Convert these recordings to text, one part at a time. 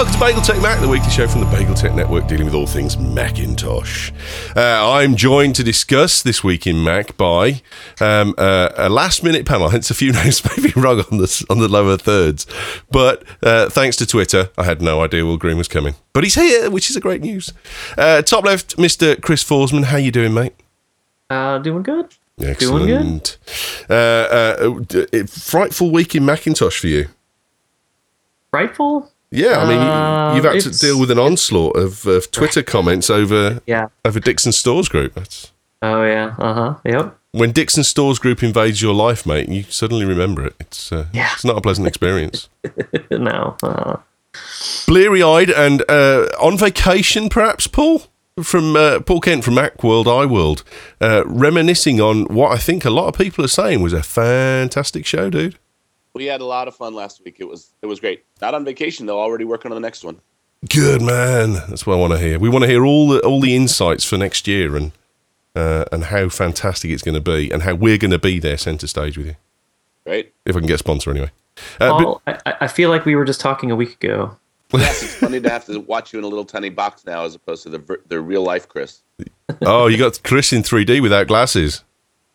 welcome to Bagel Tech Mac, the weekly show from the Bagel Tech Network dealing with all things Macintosh. I'm joined to discuss this week in Mac by a last-minute panel, hence a few names may be wrong on the lower thirds. But thanks to Twitter, I had no idea Will Green was coming. But he's here, which is a great news. Top left, Mr. Chris Forsman. How you doing, mate? Doing good. Excellent. Doing good. Frightful week in Macintosh for you. Frightful? Yeah, I mean, you've had to deal with an onslaught of Twitter comments over Dixon Stores Group. Yep. When Dixon Stores Group invades your life, mate, you suddenly remember it. It's not a pleasant experience. No. Bleary-eyed and on vacation, perhaps, Paul? From Paul Kent from Macworld, iWorld, reminiscing on what I think a lot of people are saying was a fantastic show, dude. We had a lot of fun last week. It was great. Not on vacation though. Already working on the next one. Good man. That's what I want to hear. We want to hear all the insights for next year and how fantastic it's going to be and how we're going to be there centre stage with you. Right. If I can get a sponsor anyway. Paul, I feel like we were just talking a week ago. Yes, it's funny to have to watch you in a little tiny box now as opposed to the real life Chris. Oh, you got Chris in 3D without glasses.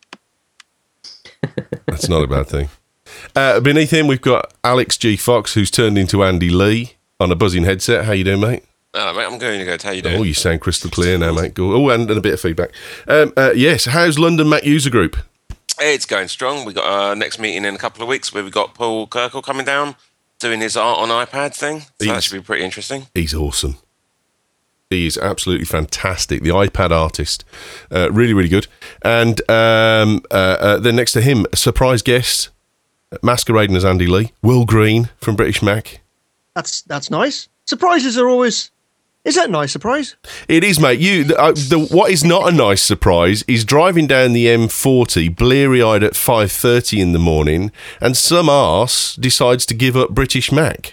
That's not a bad thing. Beneath him, we've got Alex G. Fox, who's turned into Andy Lee on a buzzing headset. How you doing, mate? Hello, mate. I'm going to go. How you doing? Oh, you sound crystal clear now, mate. Go. Oh, and a bit of feedback. Yes, how's London Mac User Group? It's going strong. We've got our next meeting in a couple of weeks where we've got Paul Kirkle coming down, doing his art on iPad thing. So that should be pretty interesting. He's awesome. He is absolutely fantastic. The iPad artist. Really, really good. And then next to him, a surprise guest, masquerading as Andy Lee, Will Green from British Mac. That's nice. Surprises are always... Is that a nice surprise? It is, mate. What is not a nice surprise is driving down the M40, bleary-eyed at 5:30 in the morning, and some arse decides to give up British Mac.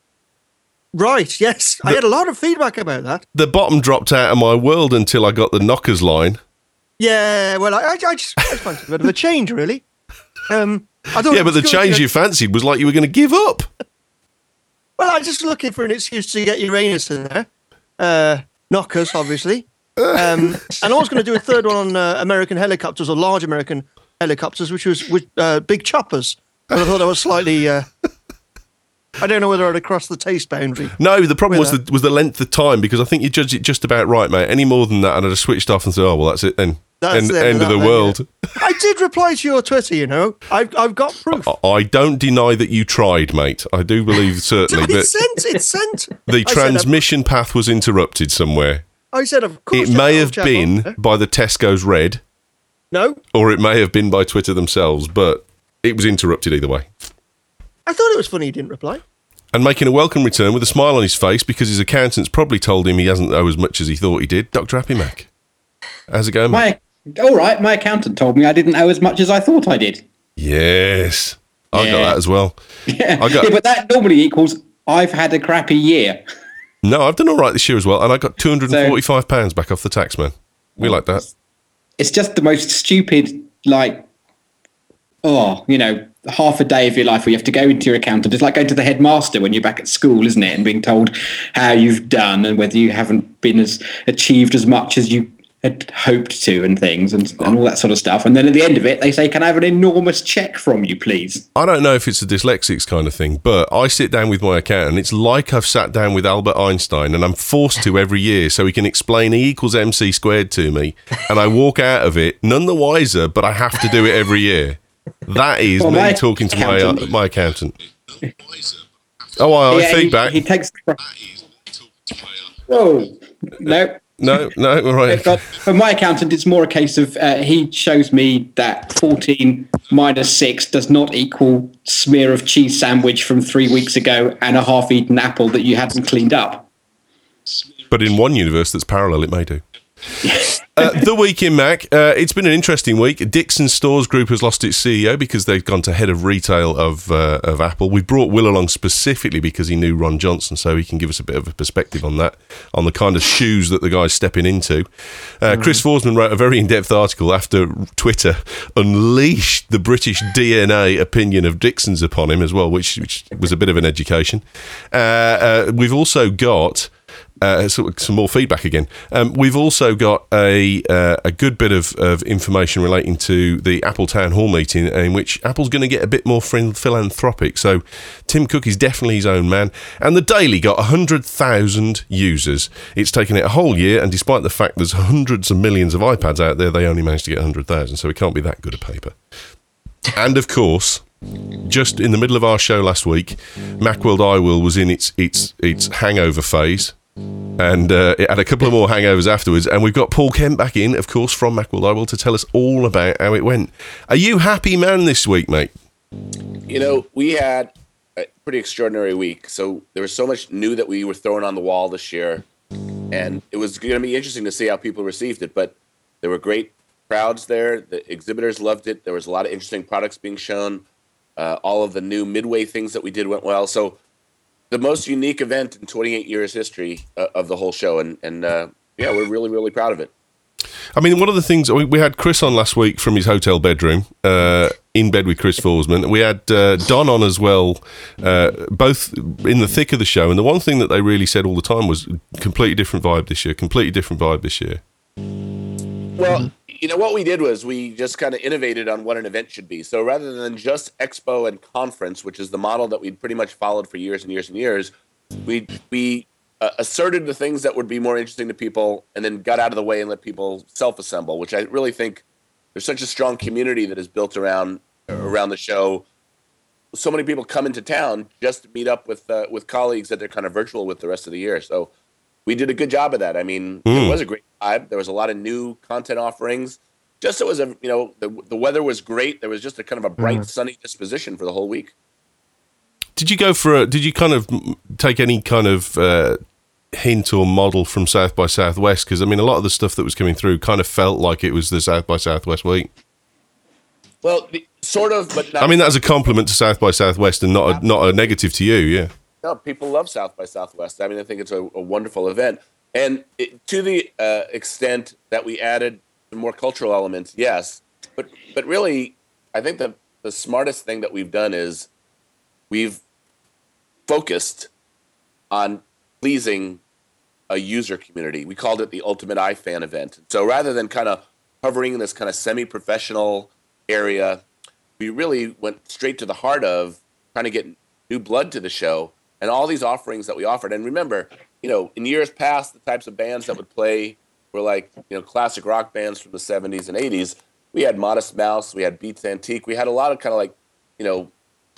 Right, yes. I had a lot of feedback about that. The bottom dropped out of my world until I got the knockers line. Yeah, well, I just fancied a bit of a change, really. I thought yeah, but the change you fancied was like you were going to give up. Well, I was just looking for an excuse to get Uranus in there. Knockers, obviously. And I was going to do a third one on American helicopters, or large American helicopters, which was with big choppers. But I thought that was slightly... I don't know whether I'd have crossed the taste boundary. No, the problem was the length of time, because I think you judged it just about right, mate. Any more than that, and I'd have switched off and said, oh, well, that's it then. End of the world. Yeah. I did reply to your Twitter, you know. I've got proof. I don't deny that you tried, mate. I do believe certainly that it's sent. The transmission path was interrupted somewhere. I said, of course. It may have been by the Tesco's Red. No. Or it may have been by Twitter themselves, but it was interrupted either way. I thought it was funny he didn't reply. And making a welcome return with a smile on his face because his accountants probably told him he hasn't owe as much as he thought he did. Dr. Happy Mac. How's it going, mate? All right, my accountant told me I didn't owe as much as I thought I did. Yes. I got that as well. Yeah, but that normally equals I've had a crappy year. No, I've done all right this year as well, and I got £245 back off the tax man. We like that. It's just the most stupid, half a day of your life where you have to go into your accountant. It's like going to the headmaster when you're back at school, isn't it? And being told how you've done and whether you haven't been achieved as much as you had hoped to and things and all that sort of stuff. And then at the end of it, they say, can I have an enormous check from you, please? I don't know if it's a dyslexics kind of thing, but I sit down with my accountant. It's like I've sat down with Albert Einstein, and I'm forced to every year so he can explain E equals MC squared to me. And I walk out of it none the wiser, but I have to do it every year. That is me talking to my accountant. Oh, feedback. He takes... Whoa, no. No, right. For my accountant, it's more a case of he shows me that 14 minus 6 does not equal smear of cheese sandwich from 3 weeks ago and a half-eaten apple that you hadn't cleaned up. But in one universe that's parallel, it may do. The week in Mac. It's been an interesting week. Dixon Stores Group has lost its CEO because they've gone to head of retail of Apple. We brought Will along specifically because he knew Ron Johnson, so he can give us a bit of a perspective on that, on the kind of shoes that the guy's stepping into. Chris Forsman wrote a very in-depth article after Twitter unleashed the British DNA opinion of Dixon's upon him as well, which was a bit of an education. We've also got some more feedback again. We've also got a good bit of information relating to the Apple Town Hall meeting, in which Apple's going to get a bit more philanthropic. So Tim Cook is definitely his own man. And the Daily got 100,000 users. It's taken it a whole year, and despite the fact there's hundreds of millions of iPads out there, they only managed to get 100,000. So it can't be that good a paper. And of course, just in the middle of our show last week, Macworld iWorld was in its hangover phase. And it had a couple of more hangovers afterwards. And we've got Paul Kent back in, of course, from Macworld iWorld to tell us all about how it went. Are you happy man this week, mate? You know, we had a pretty extraordinary week. So there was so much new that we were throwing on the wall this year. And it was going to be interesting to see how people received it. But there were great crowds there. The exhibitors loved it. There was a lot of interesting products being shown. All of the new Midway things that we did went well. So the most unique event in 28 years history of the whole show. And yeah, we're really, really proud of it. I mean, one of the things, we had Chris on last week from his hotel bedroom, in bed with Chris Forsman. We had Don on as well, both in the thick of the show. And the one thing that they really said all the time was completely different vibe this year. Well, you know, what we did was we just kind of innovated on what an event should be. So rather than just expo and conference, which is the model that we'd pretty much followed for years and years and years, we asserted the things that would be more interesting to people and then got out of the way and let people self-assemble, which I really think there's such a strong community that is built around the show. So many people come into town just to meet up with colleagues that they're kind of virtual with the rest of the year. So we did a good job of that. I mean, It was a great vibe. There was a lot of new content offerings. Just it was the weather was great. There was just a kind of a bright, sunny disposition for the whole week. Did you kind of take any kind of hint or model from South by Southwest? Because I mean, a lot of the stuff that was coming through kind of felt like it was the South by Southwest week. Well, sort of, but not. I mean, that as a compliment to South by Southwest and not a negative to you, yeah. No, people love South by Southwest. I mean, I think it's a wonderful event. And to the extent that we added some more cultural elements, yes. But really, I think the smartest thing that we've done is we've focused on pleasing a user community. We called it the Ultimate iFan event. So rather than kind of hovering in this kind of semi-professional area, we really went straight to the heart of trying to get new blood to the show and all these offerings that we offered. And remember, you know, in years past, the types of bands that would play were like, you know, classic rock bands from the 70s and 80s. We had Modest Mouse, we had Beats Antique, we had a lot of kind of like, you know,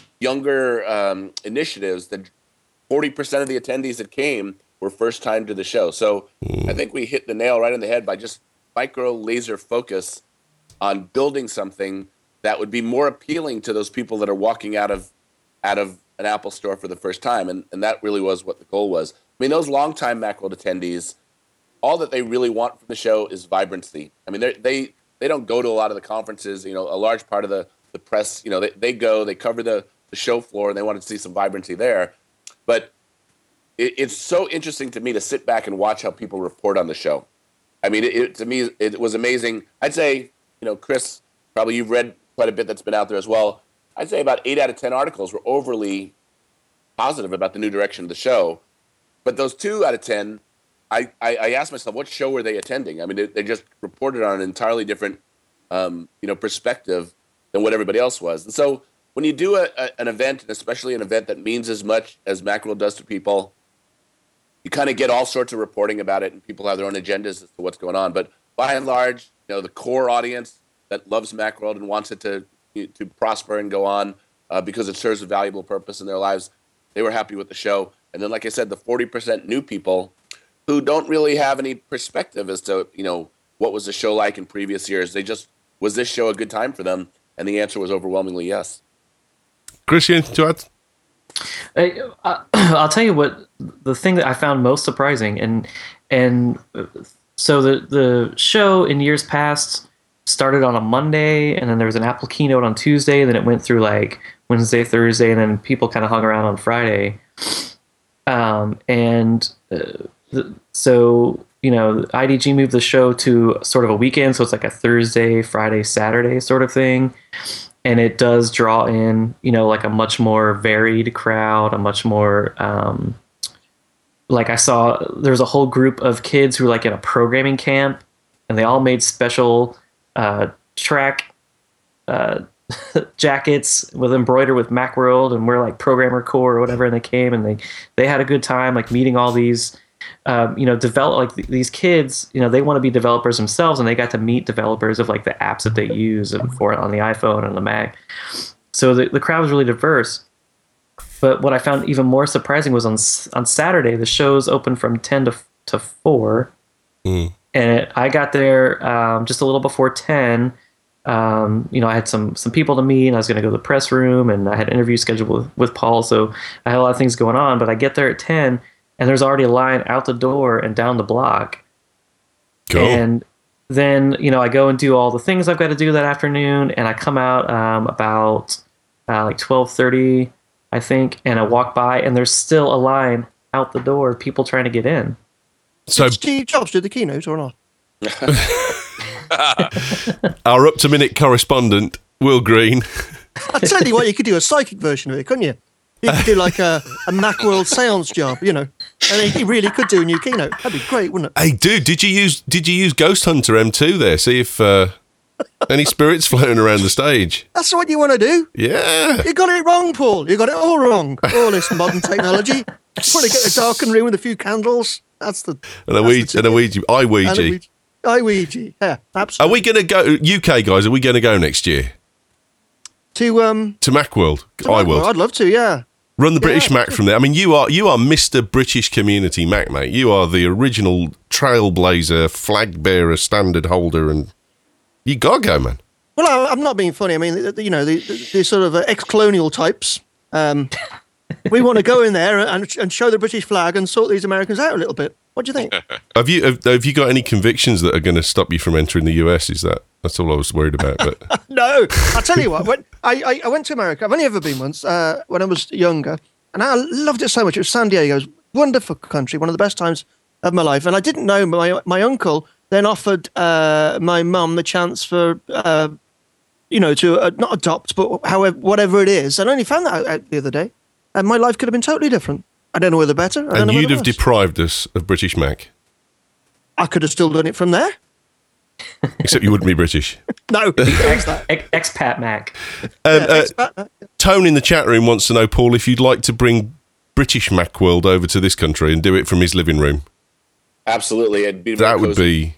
younger initiatives that 40% of the attendees that came were first time to the show. So I think we hit the nail right on the head by just micro laser focus on building something that would be more appealing to those people that are walking out of an Apple store for the first time. And that really was what the goal was. I mean, those longtime Macworld attendees, all that they really want from the show is vibrancy. I mean, they don't go to a lot of the conferences. You know, a large part of the press, you know, they go, they cover the show floor, and they wanted to see some vibrancy there. But it's so interesting to me to sit back and watch how people report on the show. I mean, to me, it was amazing. I'd say, you know, Chris, probably you've read quite a bit that's been out there as well. I'd say about 8 out of 10 articles were overly positive about the new direction of the show. But those 2 out of 10, I asked myself, what show were they attending? I mean, they just reported on an entirely different, perspective than what everybody else was. And so when you do an event, and especially an event that means as much as Macworld does to people, you kind of get all sorts of reporting about it, and people have their own agendas as to what's going on. But by and large, you know, the core audience that loves Macworld and wants it to prosper and go on because it serves a valuable purpose in their lives, they were happy with the show. And then, like I said, the 40% new people who don't really have any perspective as to, you know, what was the show like in previous years. They just, was this show a good time for them? And the answer was overwhelmingly yes. Christian, to add? I'll tell you what, the thing that I found most surprising, and So the show in years past started on a Monday, and then there was an Apple keynote on Tuesday, and then it went through like Wednesday, Thursday, and then people kind of hung around on Friday. So IDG moved the show to sort of a weekend, so it's like a Thursday, Friday, Saturday sort of thing, and it does draw in like a much more varied crowd, a much more like I saw there's a whole group of kids who were like in a programming camp, and they all made special track jackets with embroidered with Macworld, and we're like Programmer Core or whatever, and they came and they had a good time like meeting all these develop like these kids, they want to be developers themselves, and they got to meet developers of like the apps that they use and for it on the iPhone and the Mac. So the crowd was really diverse. But what I found even more surprising was on Saturday, the show's open from 10 to 4. And I got there just a little before 10. I had some people to meet, and I was going to go to the press room, and I had an interview scheduled with Paul. So I had a lot of things going on, but I get there at 10, and there's already a line out the door and down the block. Cool. And then, I go and do all the things I've got to do that afternoon, and I come out about like 12:30, I think, and I walk by, and there's still a line out the door, people trying to get in. So Did Steve Jobs do the keynote or not? our up-to-minute correspondent, Will Green. I tell you what, you could do a psychic version of it, couldn't you? You could do like a Macworld seance job, and he really could do a new keynote. That'd be great, wouldn't it? Hey, dude, did you use Ghost Hunter M2 there? See if any spirits floating around the stage. That's what you want to do. Yeah. You got it wrong, Paul. You got it all wrong. All this modern technology. Want to get a darkened room with a few candles. That's the... And a Ouija. iWeegie. Yeah, Are absolutely. we going to go, UK guys, are we going to go next year? To Macworld? iWorld. I'd love to, yeah. Run the British Mac from there. I mean, you are Mr. British Community Mac, mate. You are the original trailblazer, flag bearer, standard holder, and you gotta go, man. Well, I'm not being funny. I mean, the sort of ex-colonial types. We want to go in there and show the British flag and sort these Americans out a little bit. What do you think? Have you got any convictions that are going to stop you from entering the US? That's all I was worried about. But No, I'll tell you what. When I went to America, I've only ever been once when I was younger, and I loved it so much. It was San Diego, wonderful country, one of the best times of my life. And I didn't know my uncle then offered my mum the chance for to not adopt, but whatever it is. And I only found that out the other day, and my life could have been totally different. I don't know whether better. and you'd have deprived us of British Mac, I could have still done it from there. except you wouldn't be British. No, Expat Mac. Tone in the chat room wants to know, Paul, if you'd like to bring British Macworld over to this country and do it from his living room. Absolutely. That would be...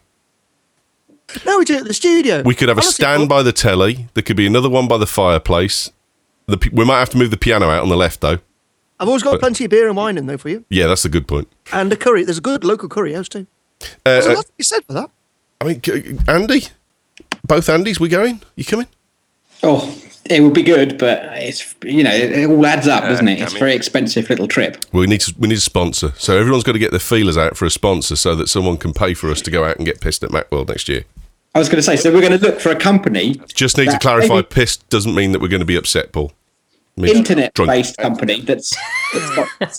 No, we do it at the studio. We could have a stand by the telly. There could be another one by the fireplace. We might have to move the piano out on the left, though. I've always got plenty of beer and wine in there for you. Yeah, that's a good point. And a curry. There's a good local curry house too. There's a lot to be said for that. I mean, Andy? Both Andys, we going? You coming? Oh, it would be good, but it's it all adds up, doesn't it? It's a very expensive little trip. We need a sponsor. So everyone's got to get their feelers out for a sponsor so that someone can pay for us to go out and get pissed at Macworld next year. I was going to say, so we're going to look for a company. Just need to clarify, pissed doesn't mean that we're going to be upset, Paul. Internet-based company that's got...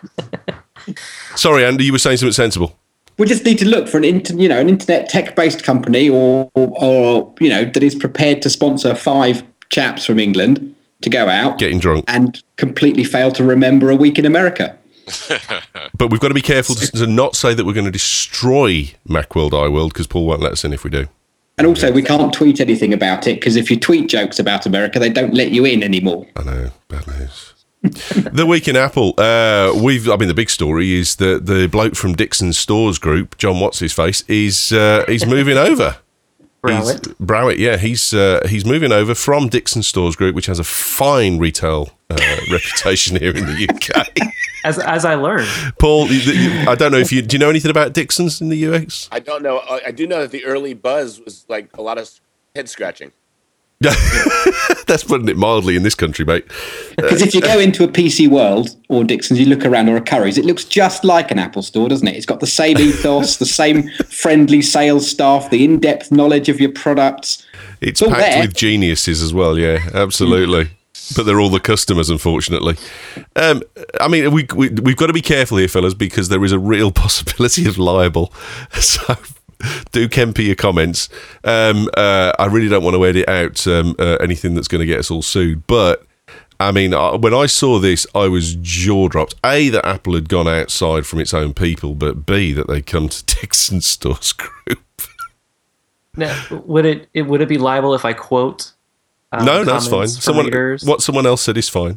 Sorry, Andy, you were saying something sensible. We just need to look for an internet tech-based company or that is prepared to sponsor 5 chaps from England to go out getting drunk and completely fail to remember a week in America. But we've got to be careful to not say that we're going to destroy Macworld iWorld, because Paul won't let us in if we do. And also, we can't tweet anything about it, because if you tweet jokes about America, they don't let you in anymore. I know, bad news. The week in Apple, the big story is that the bloke from Dixon's Stores Group, John What's-His-Face, is moving over. Browett, yeah, he's moving over from Dixon's Stores Group, which has a fine retail reputation here in the UK. As I learned, Paul, I don't know if do you know anything about Dixon's in the US? I don't know. I do know that the early buzz was like a lot of head scratching. That's putting it mildly in this country, mate. Because if you go into a PC World or Dixon's, you look around, or a Curry's, it looks just like an Apple store, doesn't it? It's got the same ethos, the same friendly sales staff, the in-depth knowledge of your products. It's packed with geniuses as well, yeah, absolutely. But they're all the customers, unfortunately. I mean, we've got to be careful here, fellas, because there is a real possibility of libel. So do Kemper your comments. I really don't want to edit out anything that's going to get us all sued. But, I mean, when I saw this, I was jaw-dropped. A, that Apple had gone outside from its own people, but B, that they'd come to Dixon's Stores Group. Now, would it be liable if I quote? No, that's fine. What someone else said is fine.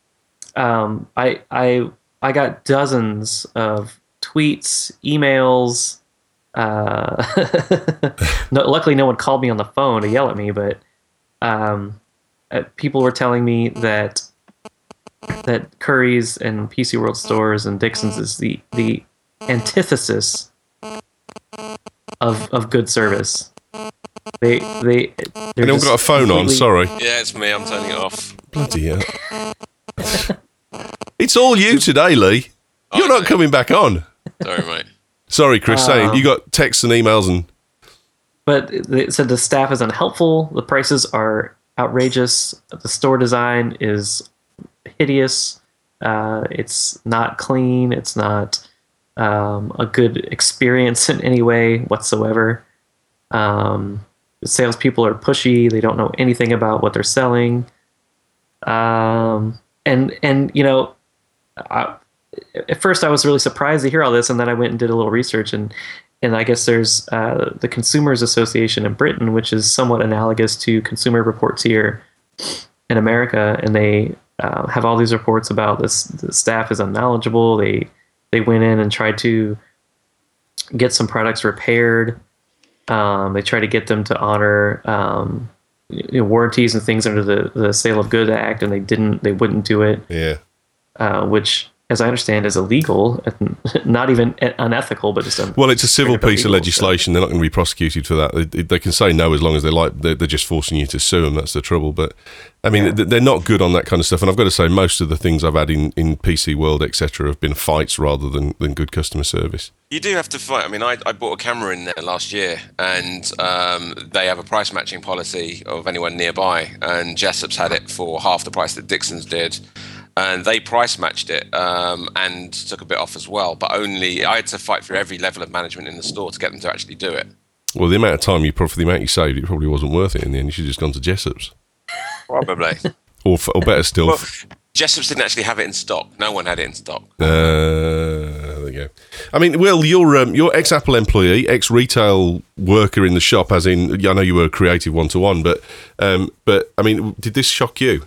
I got dozens of tweets, emails. Luckily, no one called me on the phone to yell at me, but people were telling me that Curry's and PC World stores and Dixon's is the antithesis of good service. They've all got a phone on, sorry. Yeah, it's me, I'm turning it off. Bloody hell. It's all you today, Lee. You're not coming back on. Sorry, mate. Sorry, Chris, saying you got texts and emails and... But they said the staff is unhelpful, the prices are outrageous, the store design is hideous, it's not clean, it's not a good experience in any way whatsoever. The salespeople are pushy. They don't know anything about what they're selling. And you know, at first I was really surprised to hear all this, and then I went and did a little research, and I guess there's the Consumers Association in Britain, which is somewhat analogous to Consumer Reports here in America, and they have all these reports about this. The staff is unknowledgeable. They went in and tried to get some products repaired. They try to get them to honor warranties and things under the Sale of Goods Act, and they wouldn't do it. Yeah. Which, as I understand, is illegal, not even unethical, but just well, it's a civil piece of legislation. They're not going to be prosecuted for that. They can say no as long as they like. They're just forcing you to sue them. That's the trouble. But I mean, they're not good on that kind of stuff. And I've got to say, most of the things I've had in PC World, etc., have been fights rather than good customer service. You do have to fight. I mean, I bought a camera in there last year, and they have a price matching policy of anyone nearby, and Jessop's had it for half the price that Dixon's did. And they price matched it and took a bit off as well. But only I had to fight for every level of management in the store to get them to actually do it. Well, the amount of time for the amount you saved, it probably wasn't worth it in the end. You should have just gone to Jessop's. Probably. or better still. Well, Jessop's didn't actually have it in stock. No one had it in stock. There you go. I mean, Will, you're ex-Apple employee, ex-retail worker in the shop, as in, I know you were a creative one-to-one, but I mean, did this shock you?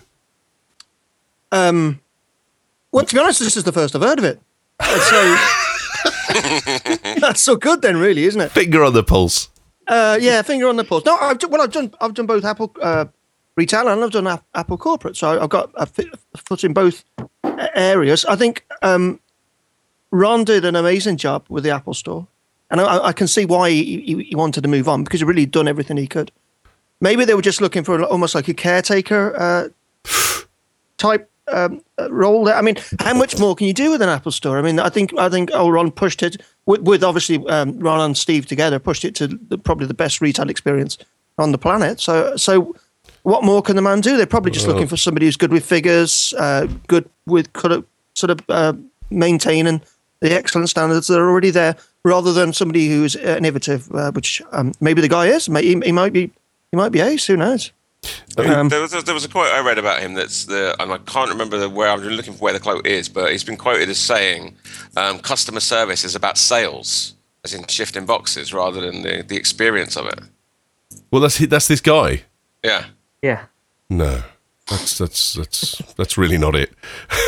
Well, to be honest, this is the first I've heard of it. So that's so good, then, really, isn't it? Finger on the pulse. Yeah, finger on the pulse. No, I've done both Apple retail and I've done Apple corporate, so I've got a foot in both areas. I think Ron did an amazing job with the Apple Store, and I can see why he wanted to move on, because he really done everything he could. Maybe they were just looking for almost like a caretaker type role there. I mean, how much more can you do with an Apple Store? I mean, I think old Ron pushed it with obviously Ron and Steve together pushed it to probably the best retail experience on the planet. So what more can the man do? They're probably just looking for somebody who's good with figures, good with sort of maintaining the excellent standards that are already there, rather than somebody who's innovative, which maybe the guy is. He might be ace. Who knows? There was a quote I read about him and I can't remember where I'm looking for where the quote is, but he's been quoted as saying, "Customer service is about sales, as in shifting boxes, rather than the experience of it." Well, that's this guy. Yeah. Yeah. No, that's really not it.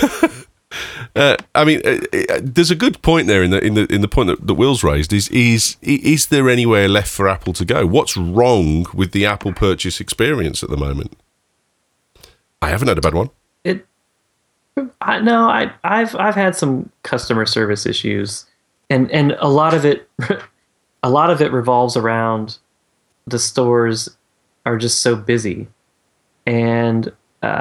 I mean, there's a good point there in the point that Will's raised. Is there anywhere left for Apple to go? What's wrong with the Apple purchase experience at the moment? I haven't had a bad one. I've had some customer service issues, and a lot of it revolves around the stores are just so busy. and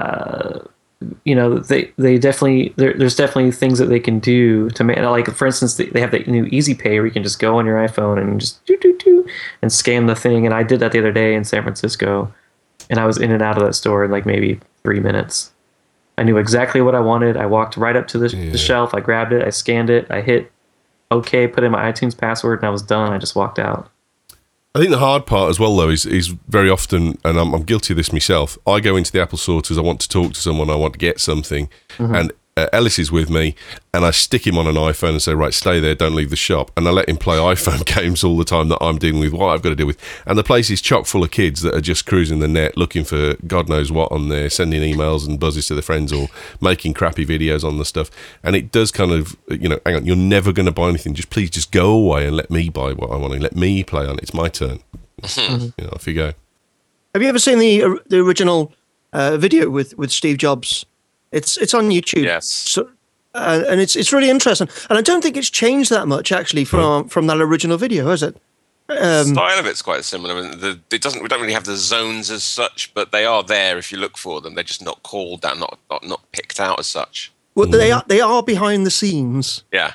they definitely there's definitely things that they can do to make, like for instance they have the new Easy Pay where you can just go on your iPhone and just do and scan the thing. And I did that the other day in San Francisco, and I was in and out of that store in like maybe 3 minutes. I knew exactly what I wanted. I walked right up to the shelf. I grabbed it. I scanned it. I hit OK, put in my iTunes password, and I was done. I just walked out. I think the hard part as well, though, is very often, and I'm guilty of this myself, I go into the Apple store because I want to talk to someone, I want to get something, and Ellis is with me, and I stick him on an iPhone and say, right, stay there, don't leave the shop, and I let him play iPhone games all the time that I'm dealing with, what I've got to deal with, and the place is chock full of kids that are just cruising the net, looking for God knows what on there, sending emails and buzzes to their friends, or making crappy videos on the stuff, and it does kind of, hang on, you're never going to buy anything, please just go away and let me buy what I want, and let me play on it, it's my turn. Off you go. Have you ever seen the original video with Steve Jobs? It's on YouTube. Yes. So, and it's really interesting. And I don't think it's changed that much actually from that original video, has it? The style of it's quite similar. We don't really have the zones as such, but they are there if you look for them. They're just not called that, not picked out as such. Well, they are behind the scenes. Yeah.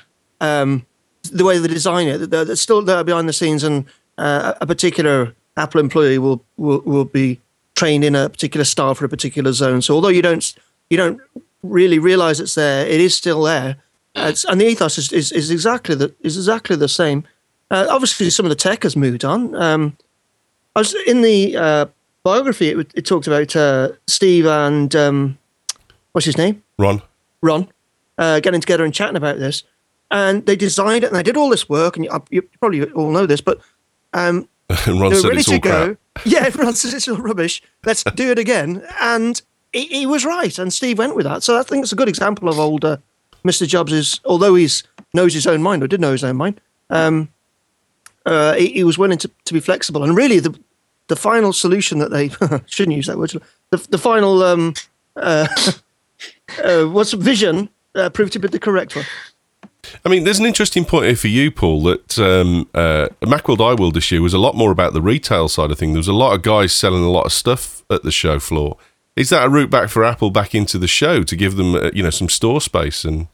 The way they design it, they're still there behind the scenes, and a particular Apple employee will be trained in a particular style for a particular zone. So although you don't really realize it's there, it is still there. And the ethos is exactly the same. Obviously, some of the tech has moved on. I was in the biography. It talked about Steve and what's his name? Ron, getting together and chatting about this, and they designed it and they did all this work. And you probably all know this, but and Ron said it's all crap. Yeah, Ron said it's all rubbish. Let's do it again, and he was right. And Steve went with that. So I think it's a good example of old Mr. Jobs. Although he knows his own mind, or did know his own mind. He was willing to be flexible, and really the final solution that they shouldn't use that word. The final what's vision proved to be the correct one. I mean, there's an interesting point here for you, Paul, that Macworld iWorld this year was a lot more about the retail side of things. There was a lot of guys selling a lot of stuff at the show floor. Is that a route back for Apple back into the show to give them, some store space? And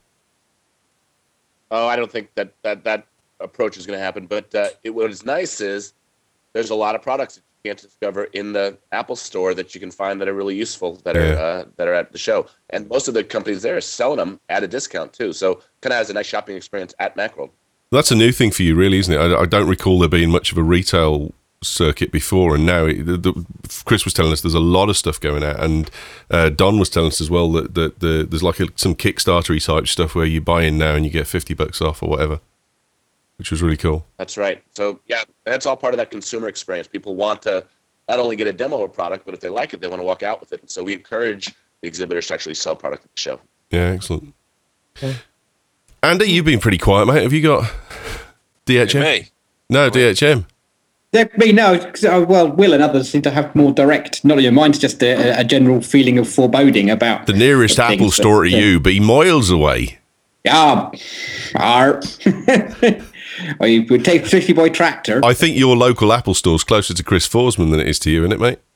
I don't think that approach is going to happen. But what is nice is there's a lot of products that you can't discover in the Apple store that you can find that are really useful that are at the show. And most of the companies there are selling them at a discount too. So kind of has a nice shopping experience at Macworld. That's a new thing for you, really, isn't it? I don't recall there being much of a retail circuit before, and now Chris was telling us there's a lot of stuff going out, and Don was telling us as well that there's like some Kickstarter-y type stuff where you buy in now and you get $50 off or whatever, which was really cool. That's right. So yeah, that's all part of that consumer experience. People want to not only get a demo of a product, but if they like it, they want to walk out with it. And so we encourage the exhibitors to actually sell product at the show. Yeah, excellent. Okay. Andy, you've been pretty quiet, mate. Have you got DHM? Me? No, DHM. Yeah, me, no. Well, Will and others seem to have more direct knowledge. Mine's just a general feeling of foreboding about the nearest Apple store to you be miles away. Yeah. Well, you would take 50 Boy Tractor. I think your local Apple store's closer to Chris Forsman than it is to you, isn't it, mate?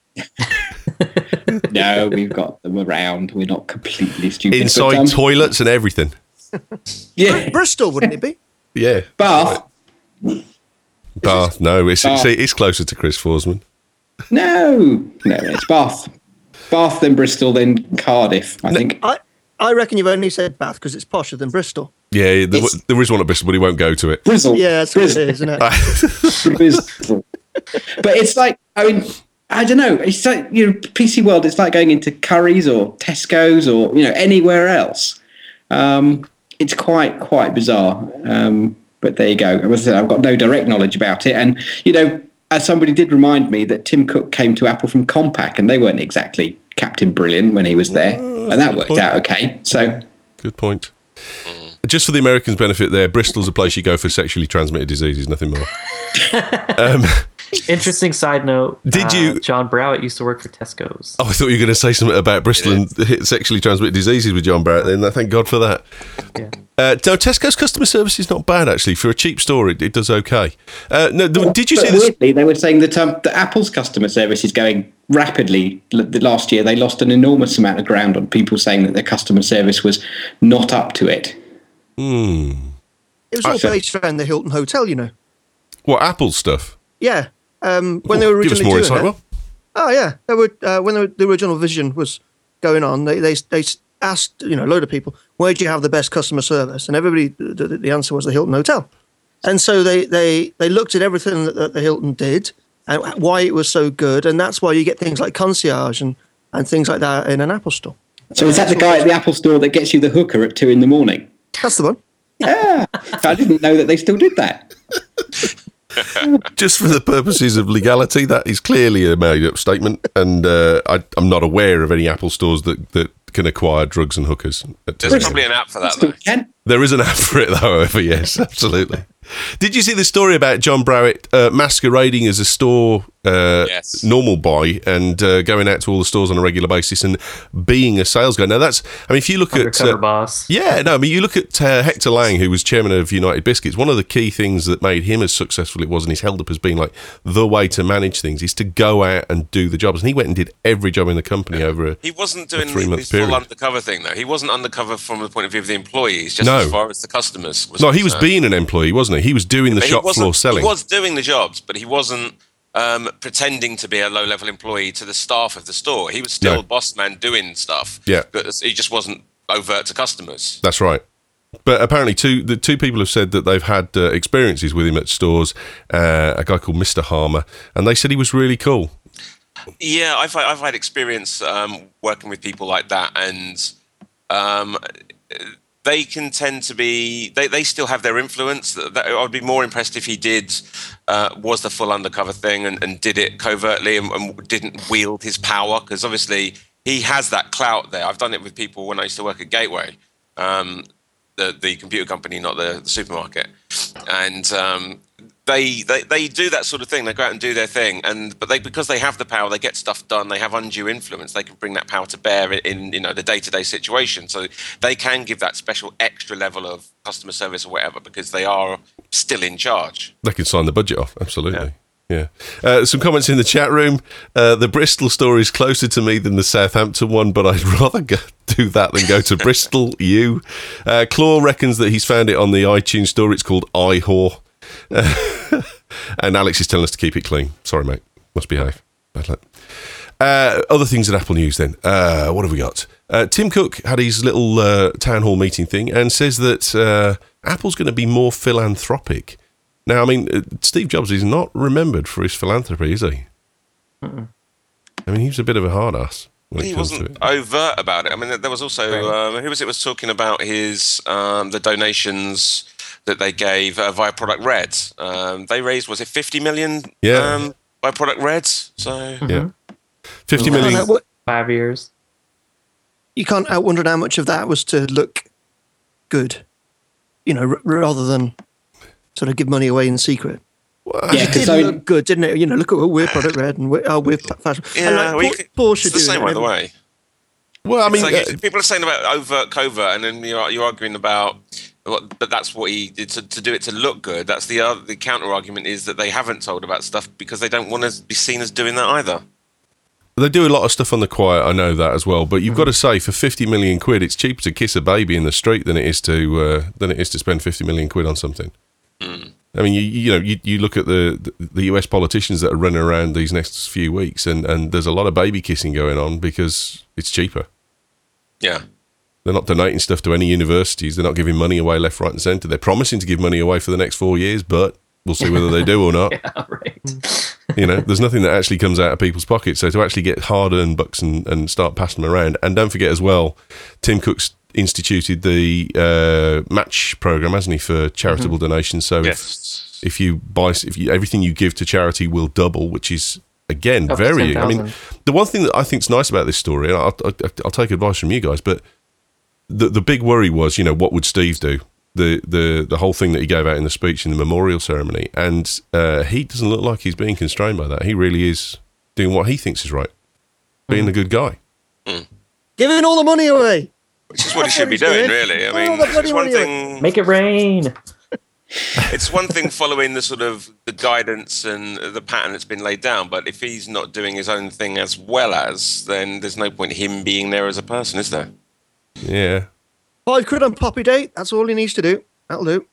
No, we've got them around. We're not completely stupid. Inside toilets and everything. Yeah. Bristol, wouldn't it be? Yeah. Bath. Bath, no. It's closer to Chris Forsman. No, it's Bath. Bath, then Bristol, then Cardiff, I think. I reckon you've only said Bath because it's posher than Bristol. Yeah, there is one at Bristol, but he won't go to it. Bristol. Yeah, that's what it is, isn't it? Bristol. But it's like, I mean, I don't know. It's like, PC World, it's like going into Currys or Tesco's or, anywhere else. It's quite bizarre. But there you go. I've got no direct knowledge about it. And, as somebody did remind me that Tim Cook came to Apple from Compaq and they weren't exactly Captain Brilliant when he was there. And that worked out okay. So, good point. Just for the Americans' benefit there, Bristol's a place you go for sexually transmitted diseases, nothing more. Interesting side note. Did you? John Browett used to work for Tesco's. Oh, I thought you were going to say something about Bristol and sexually transmitted diseases with John Browett then. Thank God for that. Yeah. No, Tesco's customer service is not bad, actually. For a cheap store, it does okay. Did you see this? Weirdly, they were saying that Apple's customer service is going rapidly. The last year, they lost an enormous amount of ground on people saying that their customer service was not up to it. It was all based around the Hilton Hotel, you know. What, Apple stuff? Yeah. When they were Give us originally more doing insight, it. Will. Oh yeah, they were when the original vision was going on. They asked a load of people, where do you have the best customer service? And everybody the answer was the Hilton Hotel. And so they looked at everything that the Hilton did and why it was so good, and that's why you get things like concierge and things like that in an Apple store. So is that the guy at the Apple store that gets you the hooker at 2 a.m? That's the one. Yeah, I didn't know that they still did that. Just for the purposes of legality, that is clearly a made-up statement, and I'm not aware of any Apple stores that can acquire drugs and hookers. There's probably an app for that, though. There is an app for it, however, yes, absolutely. Did you see the story about John Browett masquerading as a store normal boy and going out to all the stores on a regular basis and being a sales guy? Now, if you look Undercover at... boss. Yeah, no, you look at Hector Lang, who was chairman of United Biscuits. One of the key things that made him as successful it was, and he's held up as being like the way to manage things, is to go out and do the jobs. And he went and did every job in the company over He wasn't doing a 3-month this period. full undercover thing, though. He wasn't undercover from the point of view of the employees, just No. as far as the customers. No, he was being an employee, wasn't he? He was doing the But he shop wasn't- floor selling. He was doing the jobs, but he wasn't pretending to be a low-level employee to the staff of the store. He was still No. a boss man doing stuff. Yeah. But he just wasn't overt to customers. That's right. But apparently, the two people have said that they've had experiences with him at stores. A guy called Mr. Harmer, and they said he was really cool. Yeah, I've had experience working with people like that, and they can tend to be. They still have their influence. I'd be more impressed if he did was the full undercover thing and did it covertly and didn't wield his power, because obviously he has that clout there. I've done it with people when I used to work at Gateway, the computer company, not the supermarket, and they do that sort of thing. They go out and do their thing, but because they have the power, they get stuff done. They have undue influence. They can bring that power to bear in the day-to-day situation. So they can give that special extra level of customer service or whatever because they are still in charge. They can sign the budget off, absolutely. Yeah. Some comments in the chat room. The Bristol store is closer to me than the Southampton one, but I'd rather do that than go to Bristol. Claw reckons that he's found it on the iTunes store. It's called iWhore. And Alex is telling us to keep it clean. Sorry, mate. Must behave. Bad luck. Other things in Apple News then. What have we got? Tim Cook had his little town hall meeting thing and says that Apple's going to be more philanthropic. Now, I mean, Steve Jobs is not remembered for his philanthropy, is he? Mm-mm. I mean, he was a bit of a hard ass. He wasn't overt about it. I mean, there was also who was talking about his the donations that they gave via Product Red. They raised, was it 50 million? By Product Red. So yeah, 50 million. 5 years. You can't wonder how much of that was to look good, rather than sort of give money away in secret. Yeah, it did look good, didn't it? Look at we're Product Red and we're fashion. yeah, and Porsche it's the same, by the way. Well, I mean, people are saying about overt, covert, and then you're arguing about. But that's what he did to do it to look good. That's the counter argument is that they haven't told about stuff because they don't want to be seen as doing that either. They do a lot of stuff on the quiet, I know that as well. But you've got to say, for 50 million quid, it's cheaper to kiss a baby in the street than it is to spend 50 million quid on something. Mm. I mean, you look at the US politicians that are running around these next few weeks, and there's a lot of baby kissing going on because it's cheaper. Yeah. They're not donating stuff to any universities. They're not giving money away left, right, and centre. They're promising to give money away for the next 4 years, but we'll see whether they do or not. Yeah, right. There's nothing that actually comes out of people's pockets. So to actually get hard-earned bucks and start passing them around, and don't forget as well, Tim Cook's instituted the match program, hasn't he, for charitable donations? So yes. if everything you give to charity will double, which is again Up to very. 10,000. I mean, the one thing that I think is nice about this story, and I'll take advice from you guys, but the big worry was, what would Steve do? The whole thing that he gave out in the speech in the memorial ceremony, and he doesn't look like he's being constrained by that. He really is doing what he thinks is right, being the good guy. Giving all the money away. Which is what he should be doing, really. I mean, it's one thing. Make it rain. It's one thing following the sort of the guidance and the pattern that's been laid down, but if he's not doing his own thing as well as, then there's no point him being there as a person, is there? Yeah. £5 on Poppy Day. That's all he needs to do. That'll do.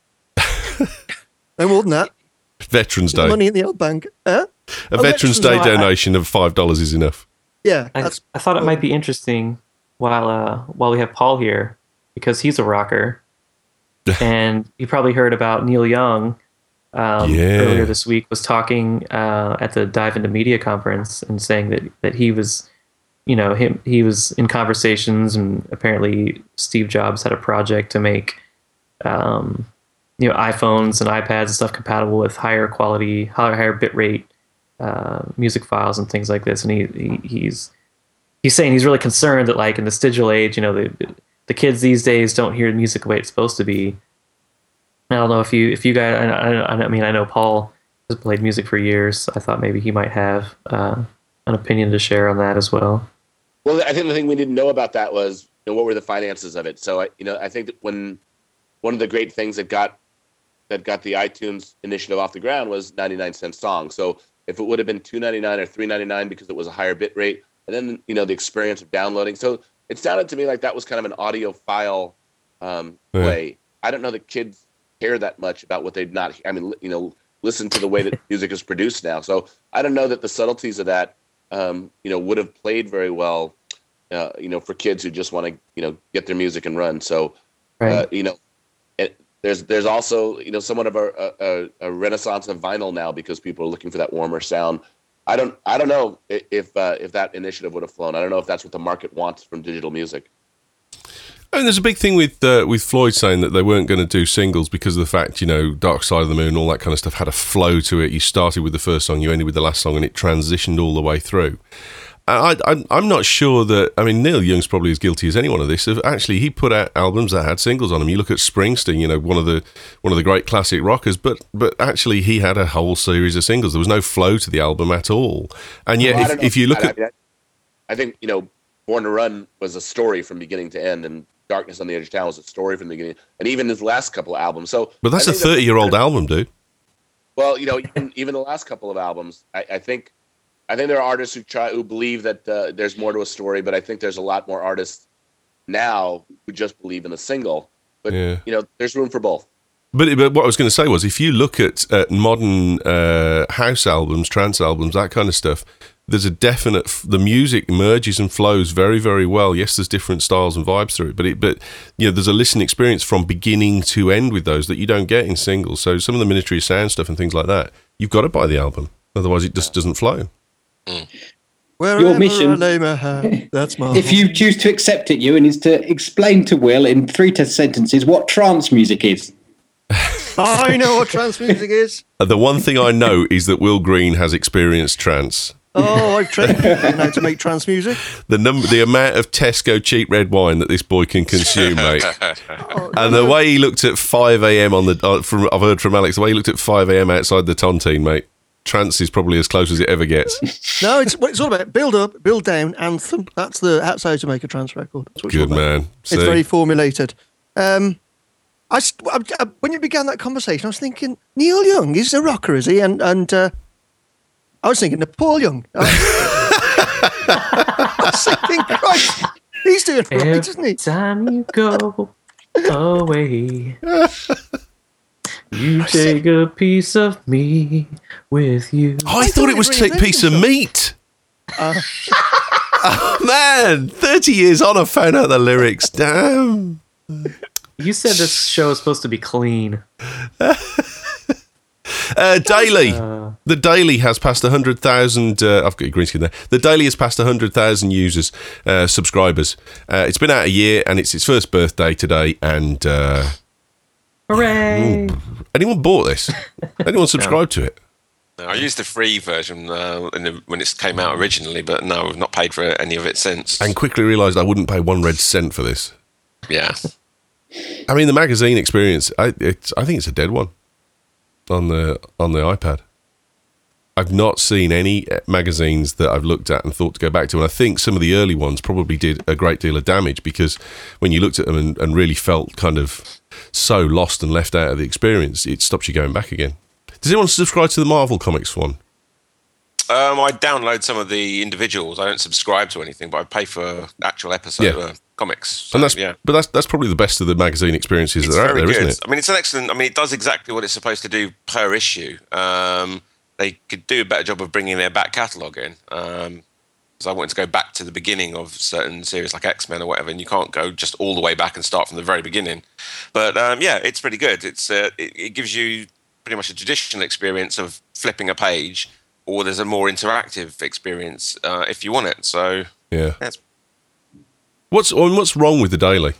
No more than that. Veterans Day. Money in the old bank. A Veterans Day donation of $5 is enough. Yeah. I thought it might be interesting while we have Paul here, because he's a rocker. And you probably heard about Neil Young earlier this week, was talking at the Dive Into Media conference and saying that he was, he was in conversations, and apparently Steve Jobs had a project to make, iPhones and iPads and stuff compatible with higher quality, higher bit rate music files and things like this. And he's saying he's really concerned that, like, in this digital age, the kids these days don't hear music the way it's supposed to be. I don't know if you guys. I mean, I know Paul has played music for years. I thought maybe he might have an opinion to share on that as well. Well, I think the thing we didn't know about that was, what were the finances of it. So I think that when one of the great things that got the iTunes initiative off the ground was 99-cent song. So if it would have been $2.99 or $3.99 because it was a higher bit rate, and then the experience of downloading. So it sounded to me like that was kind of an audio file play. I don't know that kids care that much about what they've not. I mean, listen to the way that music is produced now. So I don't know that the subtleties of that, would have played very well, for kids who just want to, get their music and run. So, right. There's also, somewhat of a renaissance of vinyl now because people are looking for that warmer sound. I don't know if that initiative would have flown. I don't know if that's what the market wants from digital music. And there's a big thing with Floyd saying that they weren't going to do singles because of the fact, Dark Side of the Moon, all that kind of stuff had a flow to it. You started with the first song, you ended with the last song, and it transitioned all the way through. I'm not sure that. I mean, Neil Young's probably as guilty as anyone of this. Actually, he put out albums that had singles on them. You look at Springsteen, one of the great classic rockers, but actually he had a whole series of singles. There was no flow to the album at all. And yet, if you look I think Born to Run was a story from beginning to end, and Darkness on the Edge of Town was a story from the beginning, and even his last couple of albums. So, but that's a 30-year-old album, dude. Well, even the last couple of albums, I think there are artists who believe that there's more to a story, but I think there's a lot more artists now who just believe in a single. But there's room for both. But what I was going to say was, if you look at modern house albums, trance albums, that kind of stuff, there's a definite. The music merges and flows very, very well. Yes, there's different styles and vibes through it, but there's a listening experience from beginning to end with those that you don't get in singles. So some of the Ministry of Sound stuff and things like that, you've got to buy the album, otherwise it just doesn't flow. Your mission, that's my if you choose to accept it, Ewan, is to explain to Will in 3 sentences what trance music is. I know what trance music is. The one thing I know is that Will Green has experienced trance. Oh, I've trained how to make trance music. The amount of Tesco cheap red wine that this boy can consume, mate. And the way he looked at 5 a.m. I've heard from Alex, the way he looked at 5 a.m. outside the Tontine, mate. Trance is probably as close as it ever gets. No, it's all about build up, build down, anthem. That's how to make a trance record. That's what Good man. It's very formulated. When you began that conversation, I was thinking, Neil Young, he's a rocker, is he? And I was thinking of Paul Young. I was thinking, Christ, he's doing it right, isn't he? Every time you go away, you take a piece of me with you. Oh, I thought it was Take Piece of Meat. Oh, man, 30 years on, I found out the lyrics. Damn. You said this show is supposed to be clean. Daily. The Daily has passed 100,000. I've got your green screen there. The Daily has passed 100,000 users, subscribers. It's been out a year, and it's its first birthday today. And hooray! Anyone bought this? Anyone subscribed to it? No, I used the free version when it came out originally, but no, I've not paid for any of it since. And quickly realised I wouldn't pay 1 red cent for this. Yeah. I mean, the magazine experience, I think it's a dead one on the iPad. I've not seen any magazines that I've looked at and thought to go back to, and I think some of the early ones probably did a great deal of damage because when you looked at them and really felt kind of so lost and left out of the experience, it stops you going back again. Does anyone subscribe to the Marvel Comics one? I download some of the individuals. I don't subscribe to anything, but I pay for actual episode comics. So, and that's probably the best of the magazine experiences that are out there, isn't it? I mean, it's an excellent. I mean, it does exactly what it's supposed to do per issue. They could do a better job of bringing their back catalogue in. Because I wanted to go back to the beginning of certain series like X-Men or whatever, and you can't go just all the way back and start from the very beginning. But it's pretty good. It gives you pretty much a traditional experience of flipping a page, or there's a more interactive experience if you want it. So yeah. What's wrong with the daily?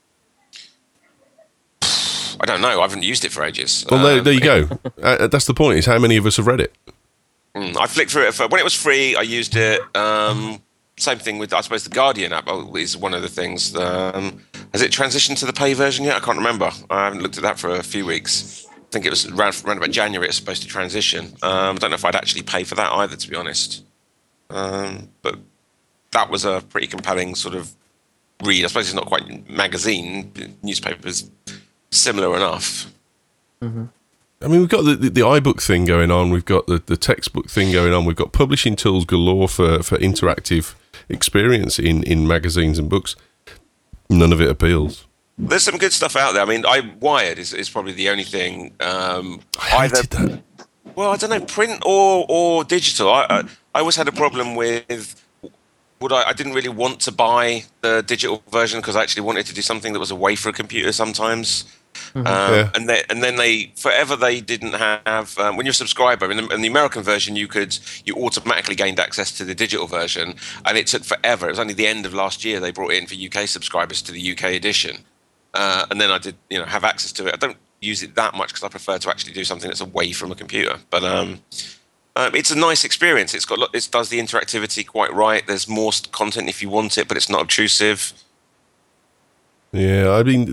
I don't know. I haven't used it for ages. Well, there you go. That's the point. Is how many of us have read it? I flicked through it when it was free. I used it. Same thing with, I suppose, the Guardian app is one of the things. Has it transitioned to the pay version yet? I can't remember. I haven't looked at that for a few weeks. I think it was around about January it's supposed to transition. I don't know if I'd actually pay for that either, to be honest. But that was a pretty compelling sort of read. I suppose it's not quite magazine. Newspaper's similar enough. Mm-hmm. I mean, we've got the iBook thing going on. We've got the textbook thing going on. We've got publishing tools galore for interactive experience in magazines and books. None of it appeals. There's some good stuff out there. I mean, Wired is probably the only thing. I hated that. Well, I don't know, print or digital. I always had a problem with. I didn't really want to buy the digital version because I actually wanted to do something that was away from a computer sometimes. Mm-hmm. And then they forever they didn't have when you're a subscriber in the American version you automatically gained access to the digital version, and it took forever. It was only the end of last year they brought it in for UK subscribers to the UK edition, and then I did have access to it. I don't use it that much because I prefer to actually do something that's away from a computer, but it's a nice experience. It does the interactivity quite right. There's more content if you want it, but it's not obtrusive. Yeah, I mean,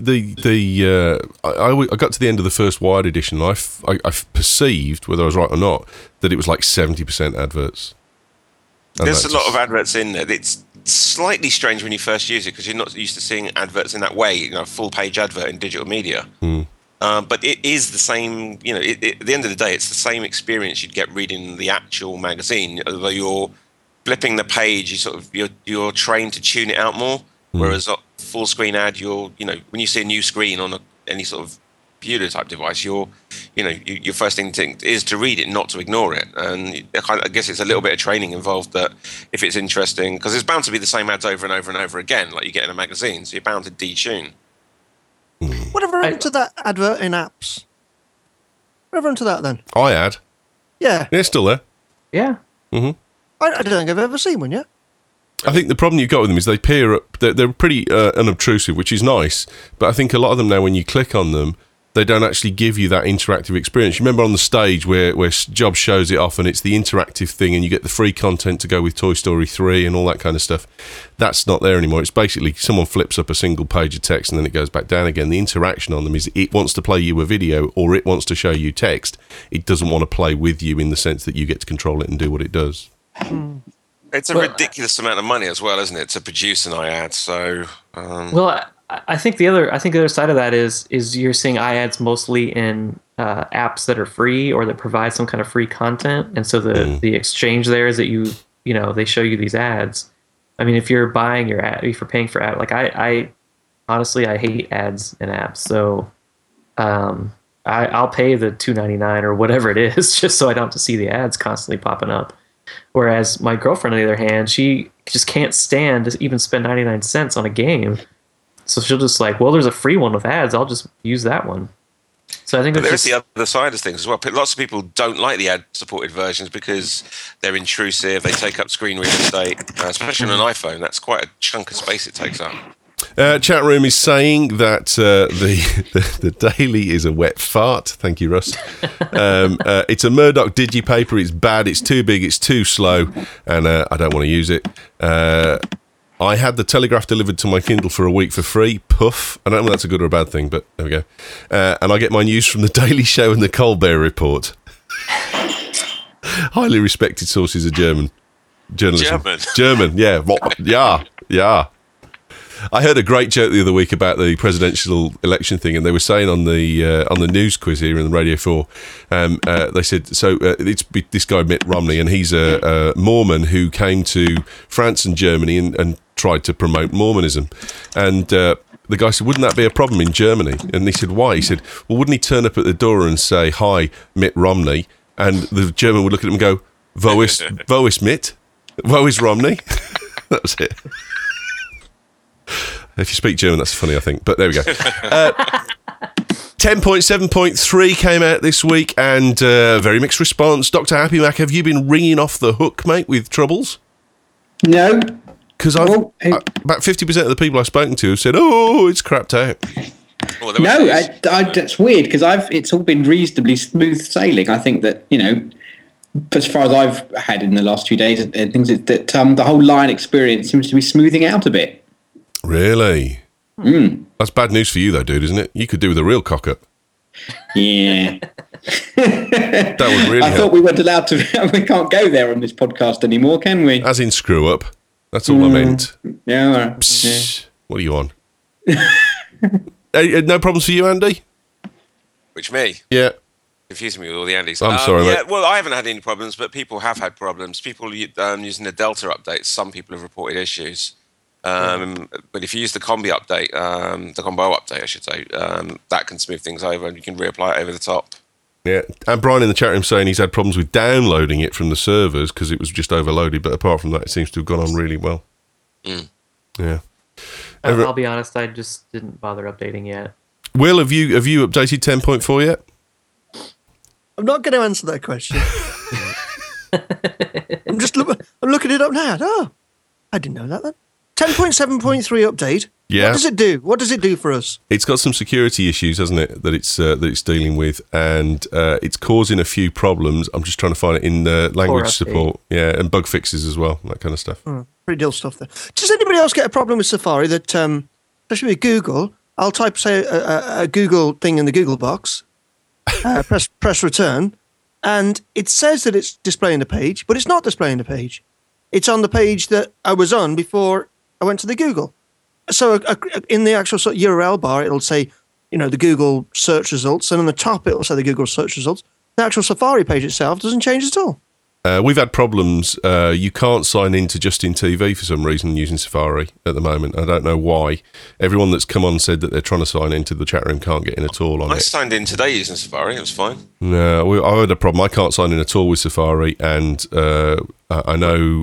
I got to the end of the first Wired edition. I perceived, whether I was right or not, that it was like 70% adverts. And there's a lot of adverts in there. It's slightly strange when you first use it because you're not used to seeing adverts in that way. Full page advert in digital media. But it is the same. At the end of the day, it's the same experience you'd get reading the actual magazine. Although you're flipping the page, you're trained to tune it out more. Whereas a full screen ad, when you see a new screen on any sort of computer type device, your first instinct is to read it, not to ignore it. And I guess it's a little bit of training involved that if it's interesting, because it's bound to be the same ads over and over and over again, like you get in a magazine, so you're bound to detune. Whatever happened to that advert in apps? Whatever happened to that then? iAd? Yeah. It's still there. Yeah. Mm-hmm. I don't think I've ever seen one yet. I think the problem you've got with them is they peer up. They're pretty unobtrusive, which is nice. But I think a lot of them now, when you click on them, they don't actually give you that interactive experience. You remember on the stage where Jobs shows it off, and it's the interactive thing, and you get the free content to go with Toy Story 3 and all that kind of stuff. That's not there anymore. It's basically someone flips up a single page of text and then it goes back down again. The interaction on them is it wants to play you a video or it wants to show you text. It doesn't want to play with you in the sense that you get to control it and do what it does. It's a ridiculous amount of money as well, isn't it, to produce an iAd? So, well, I think the other side of that is you're seeing iAds mostly in apps that are free or that provide some kind of free content, and so the exchange there is that they show you these ads. I mean, if you're buying your ad, if you're paying for ad, like I honestly I hate ads in apps, so I'll pay the $2.99 or whatever it is just so I don't have to see the ads constantly popping up. Whereas my girlfriend, on the other hand, she just can't stand to even spend 99 cents on a game. So she'll just there's a free one with ads. I'll just use that one. So I think there's the other side of things as well. Lots of people don't like the ad-supported versions because they're intrusive. They take up screen real estate, especially on an iPhone. That's quite a chunk of space it takes up. Chat room is saying that the Daily is a wet fart. Thank you, Russ. It's a Murdoch digipaper. It's bad. It's too big. It's too slow, and I don't want to use it. I had the Telegraph delivered to my Kindle for a week for free. Puff. I don't know if that's a good or a bad thing, but there we go. And I get my news from the Daily Show and the Colbert Report. Highly respected sources of German journalism. German, yeah, yeah. I heard a great joke the other week about the presidential election thing, and they were saying on the news quiz here in Radio 4, they said, it's this guy Mitt Romney, and he's a Mormon who came to France and Germany and tried to promote Mormonism. And the guy said, wouldn't that be a problem in Germany? And he said, why? He said, well, wouldn't he turn up at the door and say, hi, Mitt Romney? And the German would look at him and go, wo ist Mitt? Wo is Romney? That was it. If you speak German, that's funny, I think. But there we go. 10.7.3 came out this week, and very mixed response. Dr. Happy Mac, have you been ringing off the hook, mate, with troubles? No. Because about 50% of the people I've spoken to have said, "Oh, it's crapped out." Well, No, that's weird because it's all been reasonably smooth sailing. I think that as far as I've had in the last 2 days and things, that the whole line experience seems to be smoothing out a bit. Really? That's bad news for you, though, dude, isn't it? You could do with a real cock up. Yeah. That would really I help. thought we weren't allowed to. We can't go there on this podcast anymore, can we? As in screw up. That's all I meant. Yeah. All right. Psst. What are you on? No problems for you, Andy? Which me? Yeah. Confusing me with all the Andys. I'm sorry, yeah, mate. well, I haven't had any problems, but people have had problems. People using the Delta updates, some people have reported issues. But if you use the Combi update, the Combo update, I should say, that can smooth things over and you can reapply it over the top. Yeah. And Brian in the chat room saying he's had problems with downloading it from the servers because it was just overloaded. But apart from that, it seems to have gone on really well. Yeah. I'll be honest, I just didn't bother updating yet. Will, have you updated 10.4 yet? I'm not going to answer that question. I'm looking it up now. Oh, I didn't know that then. 10.7.3 update. Yeah. What does it do? What does it do for us? It's got some security issues, hasn't it, that it's dealing with, and it's causing a few problems. I'm just trying to find it in language support, yeah, and bug fixes as well, that kind of stuff. Pretty dull stuff there. Does anybody else get a problem with Safari that, especially with Google, I'll type, say, a Google thing in the Google box, press return, and it says that it's displaying the page, but it's not displaying the page. It's on the page that I was on before I went to the Google. So in the actual sort of URL bar, it'll say, the Google search results, and on the top, it'll say the Google search results. The actual Safari page itself doesn't change at all. We've had problems. You can't sign into Justin TV for some reason using Safari at the moment. I don't know why. Everyone that's come on said that they're trying to sign into the chat room can't get in at all on it. I signed in today using Safari. It was fine. No, I had a problem. I can't sign in at all with Safari, and I know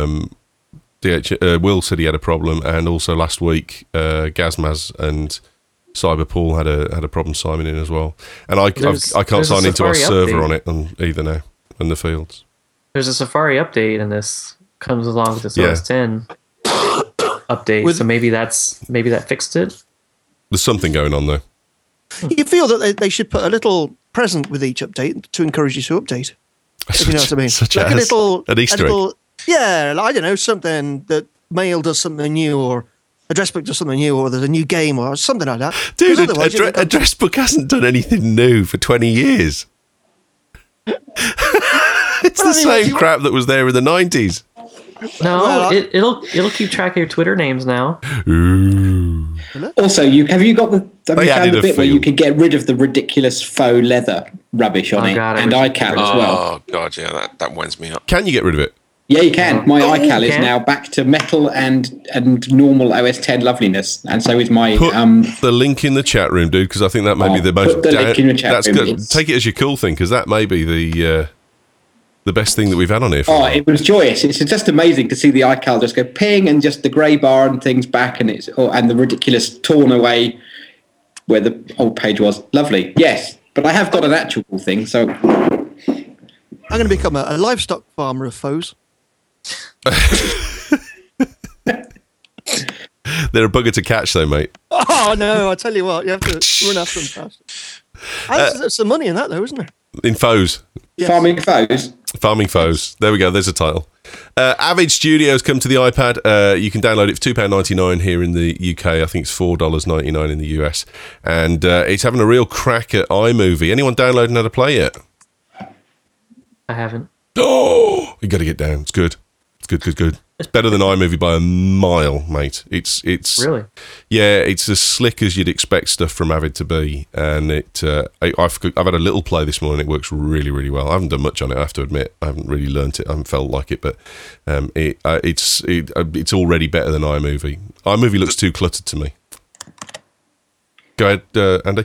Will said he had a problem, and also last week Gazmaz and Cyberpool had a problem signing in as well. And I can't sign into our server on it either now in the fields. There's a Safari update, and this comes along with this OS 10 update. So maybe that fixed it. There's something going on there. You feel that they should put a little present with each update to encourage you to update. If you know what I mean. Such like as an Easter egg. Yeah, I don't know, something that Mail does something new, or Addressbook does something new, or there's a new game, or something like that. Dude, Addressbook hasn't done anything new for 20 years. It's the same crap that was there in the 90s. No, it'll keep track of your Twitter names now. Ooh. Also, have you found the bit where you field. can get rid of the ridiculous faux leather rubbish on it, and iCal as well? Oh god, yeah, that winds me up. Can you get rid of it? Yeah, you can. My iCal is now back to metal and normal OS 10 loveliness, and so is my. Put the link in the chat room, dude, because I think that may be the most. Put the link in the chat room. Good. Take it as your cool thing, because that may be the best thing that we've had on here. For it was joyous. It's just amazing to see the iCal just go ping, and just the grey bar and things back, and and the ridiculous torn away where the old page was. Lovely. Yes, but I have got an actual thing, so I'm going to become a livestock farmer of foes. They're a bugger to catch, though, mate. Oh no! I tell you what, you have to run after them fast. There's some money in that, though, isn't there? In foes. Yes. farming foes. Farming foes. There we go. There's a title. Avid Studios come to the iPad. You can download it for £2.99 here in the UK. I think it's $4.99 in the US. And it's having a real crack at iMovie. Anyone downloading how to play it? I haven't. Oh, you got to get down. It's good. Good. It's better than iMovie by a mile, mate. It's Really? Yeah, it's as slick as you'd expect stuff from Avid to be, and I've had a little play this morning. It works really, really well. I haven't done much on it, I have to admit. I haven't really learnt it. I haven't felt like it, but it's already better than iMovie. iMovie looks too cluttered to me. Go ahead, Andy.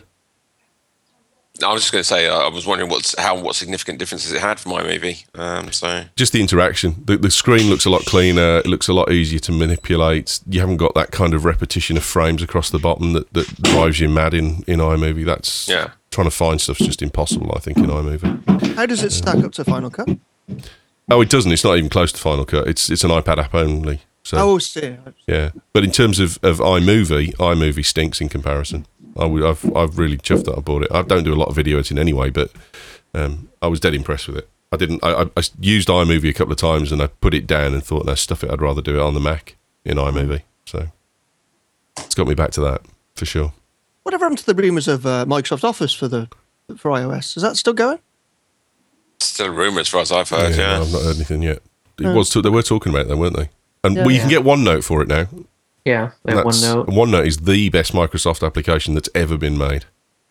I was just going to say, I was wondering what significant differences it had from iMovie. So just the interaction. The screen looks a lot cleaner. It looks a lot easier to manipulate. You haven't got that kind of repetition of frames across the bottom that drives you mad in iMovie. That's trying to find stuff's just impossible, I think, in iMovie. How does it stack up to Final Cut? Oh, it doesn't. It's not even close to Final Cut. It's an iPad app only. So, Oh, see. yeah. But in terms of iMovie stinks in comparison. I've really chuffed that I bought it. I don't do a lot of video editing anyway, but I was dead impressed with it. I used iMovie a couple of times and I put it down and thought, no, stuff it, I'd rather do it on the Mac in iMovie. So it's got me back to that for sure. Whatever happened to the rumours of Microsoft Office for iOS? Is that still going? still rumours as far as I've heard. Yeah, no, I've not heard anything yet. They were talking about it, though, weren't they? And you can get OneNote for it now. Yeah, OneNote. OneNote is the best Microsoft application that's ever been made.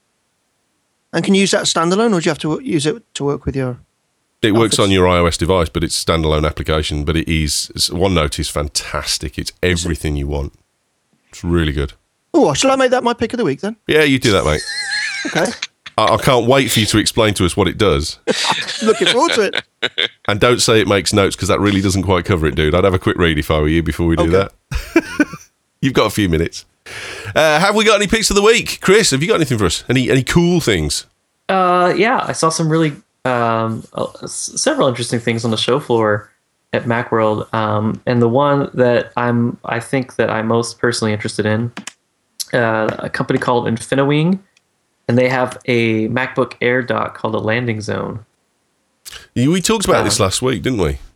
And can you use that standalone, or do you have to use it to work with your... It works on your iOS device, but it's a standalone application. But OneNote is fantastic. It's everything you want. It's really good. Oh, shall I make that my pick of the week then? Yeah, you do that, mate. Okay. I can't wait for you to explain to us what it does. Looking forward to it. And don't say it makes notes, because that really doesn't quite cover it, dude. I'd have a quick read if I were you before we do that. You've got a few minutes. Have we got any picks of the week? Chris, have you got anything for us? Any cool things? Yeah, I saw some really several interesting things on the show floor at Macworld, and the one that I think that I'm most personally interested in, a company called Infinawing, and they have a MacBook Air dock called the Landing Zone. We talked about this last week, didn't we?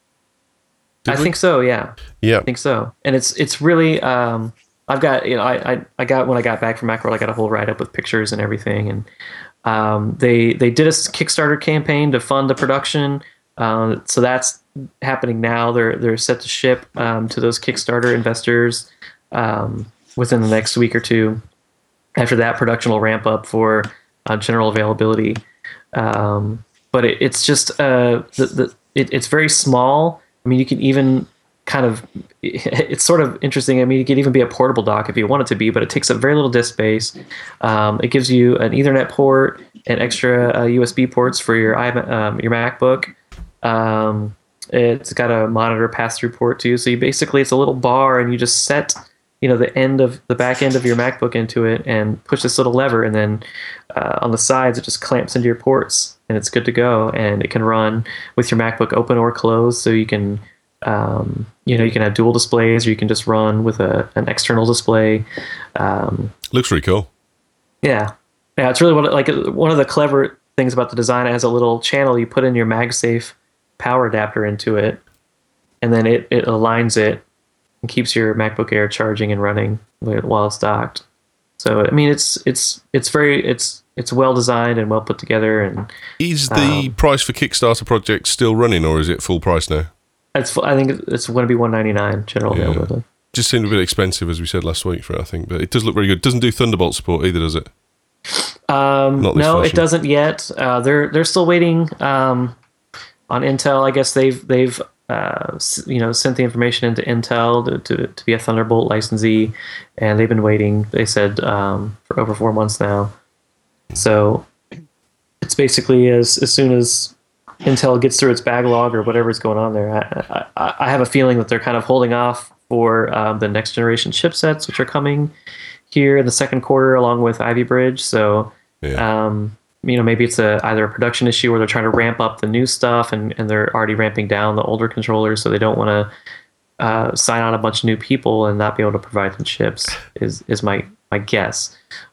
I think so. Yeah. I think so. And it's really I've got I got when I got back from Macworld, I got a whole write up with pictures and everything, and they did a Kickstarter campaign to fund the production. So that's happening now. They're set to ship to those Kickstarter investors within the next week or two. After that, production will ramp up for general availability. But it's just it's very small. I mean, you can even it's sort of interesting. I mean, it could even be a portable dock if you want it to be, but it takes up very little disk space. It gives you an Ethernet port and extra USB ports for your MacBook. It's got a monitor pass-through port too. So it's a little bar, and you just set the back end of your MacBook into it and push this little lever, and then on the sides it just clamps into your ports, and it's good to go. And it can run with your MacBook open or closed, so you can you can have dual displays, or you can just run with an external display. Looks really cool. Yeah, it's really one of the clever things about the design. It has a little channel you put in your MagSafe power adapter into it, and then it aligns it and keeps your MacBook Air charging and running while it's docked. So I mean, it's well designed and well put together. And is the price for Kickstarter projects still running, or is it full price now? I think it's going to be $199 general availability. Just seemed a bit expensive, as we said last week, for it, I think, but it does look very good. It doesn't do Thunderbolt support either, does it? No, it doesn't yet. They're still waiting on Intel. I guess they've sent the information into Intel to be a Thunderbolt licensee, and they've been waiting, they said, for over 4 months now. So it's basically as soon as Intel gets through its backlog or whatever's going on there, I have a feeling that they're kind of holding off for the next generation chipsets, which are coming here in the second quarter along with Ivy Bridge. So maybe it's either a production issue where they're trying to ramp up the new stuff and they're already ramping down the older controllers, so they don't want to sign on a bunch of new people and not be able to provide them chips is my guess.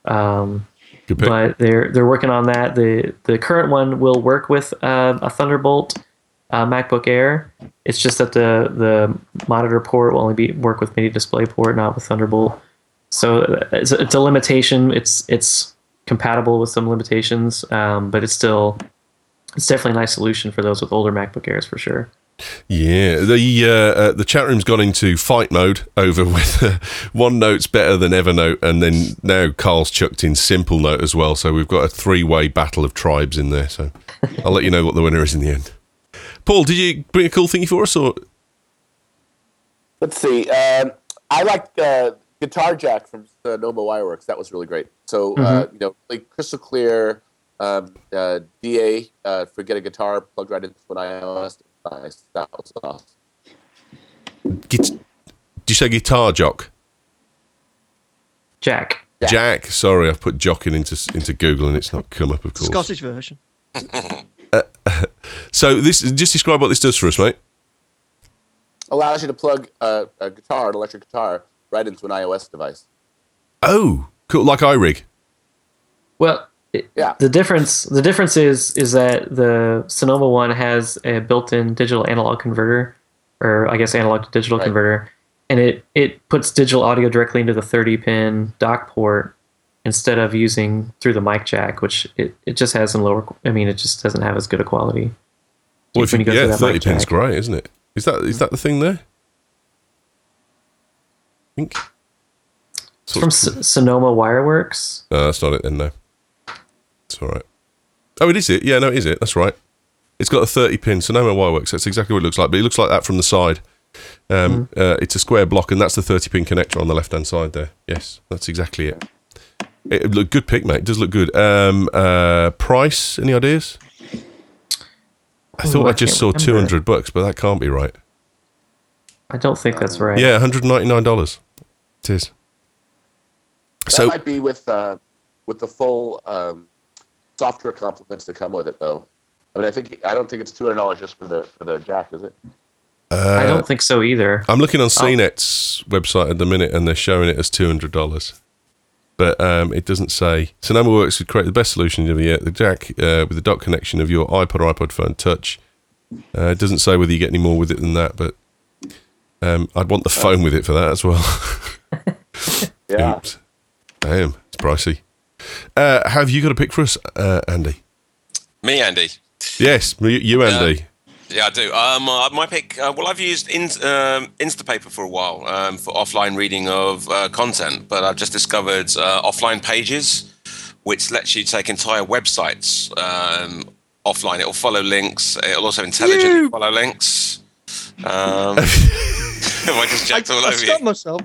But they're working on that. The current one will work with a Thunderbolt MacBook Air. It's just that the monitor port will only work with Mini DisplayPort, not with Thunderbolt. So it's a limitation. It's compatible with some limitations, but it's definitely a nice solution for those with older MacBook Airs for sure. Yeah, the chat room's gone into fight mode over whether OneNote's better than Evernote, and then now Carl's chucked in Simple Note as well. So we've got a 3-way battle of tribes in there. So I'll let you know what the winner is in the end. Paul, did you bring a cool thingy for us? Or Let's see. I like Guitar Jack from Sonoma Wireworks. That was really great. So like crystal clear DA for get a guitar plugged right into an iOS. Nice. That was awesome. did you say Guitar Jock? Jack. Jack. Sorry, I've put Jock into Google and it's not come up, of course. Scottish version. So this, just describe what this does for us, mate. Allows you to plug a guitar, an electric guitar, right into an iOS device. Oh, cool, like iRig. Well, the difference is that the Sonoma one has a built-in digital analog converter, or I guess analog to digital converter, and it puts digital audio directly into the 30-pin dock port instead of using through the mic jack, which it just has it just doesn't have as good a quality. Well, if 30 pin's great, isn't it? Is that the thing there? I think. It's from Sonoma Wireworks. No, that's not it then, no. It's all right. Oh, it is it? Yeah, no, it is it. That's right. It's got a 30-pin Sonoma Wireworks. That's exactly what it looks like, but it looks like that from the side. It's a square block, and that's the 30-pin connector on the left-hand side there. Yes, that's exactly it. It looked good pick, mate. It does look good. Price, any ideas? I thought I just saw $200, but that can't be right. I don't think that's right. Yeah, $199. It is. That might be with the full software complements that come with it, though. I mean, I don't think it's $200 just for the jack, is it? I don't think so either. I'm looking on CNET's website at the minute, and they're showing it as $200. But it doesn't say. Sonoma Works would create the best solution of the year. The jack with the dock connection of your iPod or iPod phone Touch. It doesn't say whether you get any more with it than that, but I'd want the phone with it for that as well. Yeah. Oops. Damn, it's pricey. Have you got a pick for us, Andy? Me, Andy. Yes, you, Andy. Yeah, I do. My pick. I've used Instapaper for a while for offline reading of content, but I've just discovered Offline Pages, which lets you take entire websites offline. It'll follow links. It'll also intelligently follow links. I just jacked all over you. I stopped myself.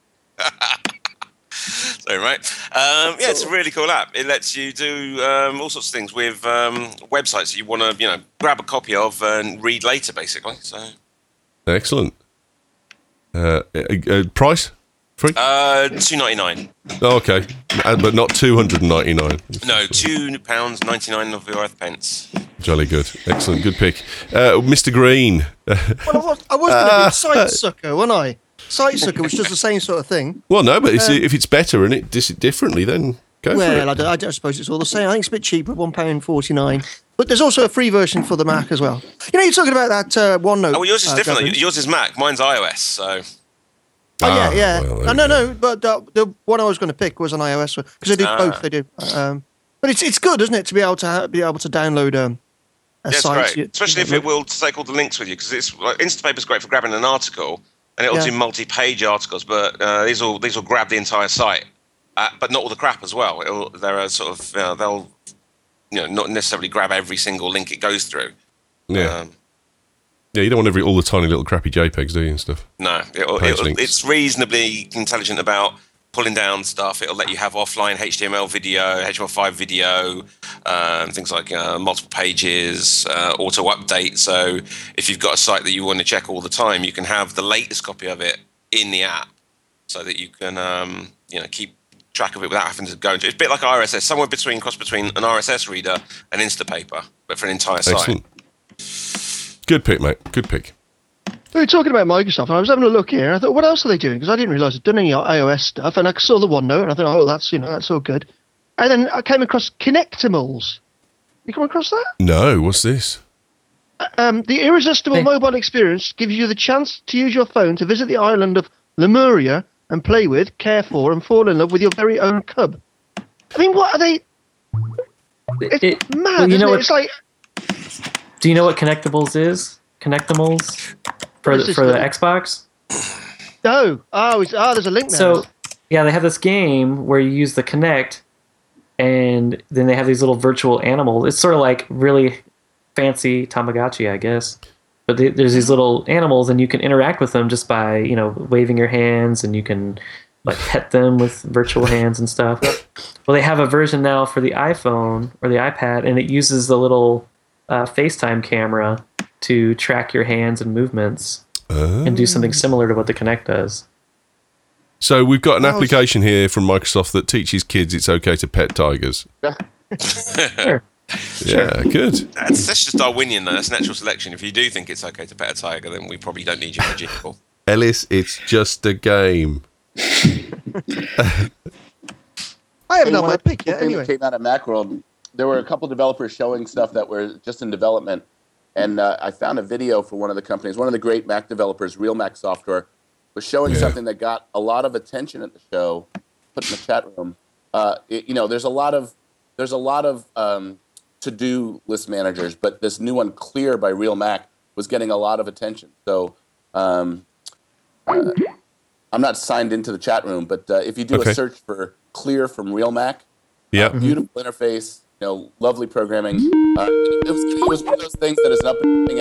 Sorry, right? It's a really cool app. It lets you do all sorts of things with websites that you want to, grab a copy of and read later, basically. So, excellent. Price? Free? $2.99. Oh, okay, but not $299. No, £2.99 of your earth pence. Jolly good, excellent, good pick, Mr. Green. Well, I was going to be Site Sucker, wasn't I? Site Sucker, which does the same sort of thing. Well, no, but if it's better and it does it differently, then go for it. Well, I don't suppose it's all the same. I think it's a bit cheaper, £1.49. But there's also a free version for the Mac as well. You're talking about that OneNote. Oh, well, yours is different. Yours is Mac. Mine's iOS, so... Oh, yeah. Well, no. But the one I was going to pick was an iOS one, because they do both. They do. But it's good, isn't it, to be able to download a site? Great. Especially if it will take all the links with you, because it's Instapaper's great for grabbing an article, and it'll do multi-page articles. But these will grab the entire site, but not all the crap as well. They're sort of they'll not necessarily grab every single link it goes through. Yeah. Yeah, you don't want all the tiny little crappy JPEGs, do you, and stuff? No, it's reasonably intelligent about pulling down stuff. It'll let you have offline HTML video, HTML5 video, things like multiple pages, auto update. So if you've got a site that you want to check all the time, you can have the latest copy of it in the app, so that you can keep track of it without having to go into it. It's a bit like RSS, somewhere cross between an RSS reader and Instapaper, but for an entire site. Excellent. Good pick, mate. Good pick. We were talking about Microsoft, and I was having a look here, and I thought, what else are they doing? Because I didn't realise they'd done any iOS stuff, and I saw the OneNote, and I thought, that's all good. And then I came across Connectimals. You come across that? No, what's this? The irresistible mobile experience gives you the chance to use your phone to visit the island of Lemuria and play with, care for, and fall in love with your very own cub. I mean, what are they? It's mad, isn't it? It's like... Do you know what Connectables is? Connectimals for What is the, this for the little- Xbox. There's a link there. So yeah, they have this game where you use the Kinect, and then they have these little virtual animals. It's sort of like really fancy Tamagotchi, I guess. But there's these little animals, and you can interact with them just by waving your hands, and you can like pet them with virtual hands and stuff. Well, they have a version now for the iPhone or the iPad, and it uses the little FaceTime camera to track your hands and movements and do something similar to what the Kinect does. So we've got an application here from Microsoft that teaches kids it's okay to pet tigers. Sure. Yeah, good. That's just Darwinian, though. That's natural selection. If you do think it's okay to pet a tiger, then we probably don't need you for Jiggle. Ellis, it's just a game. I haven't done my pick yet. Thing Anyway, that came out of Macworld, there were a couple developers showing stuff that were just in development, and I found a video for one of the companies. One of the great Mac developers, Real Mac Software, was showing something that got a lot of attention at the show. Put in the chat room. There's a lot of to-do list managers, but this new one, Clear by Real Mac, was getting a lot of attention. So I'm not signed into the chat room, but if you do a search for Clear from Real Mac, beautiful interface, lovely programming. It was one of those things that is an up-and-coming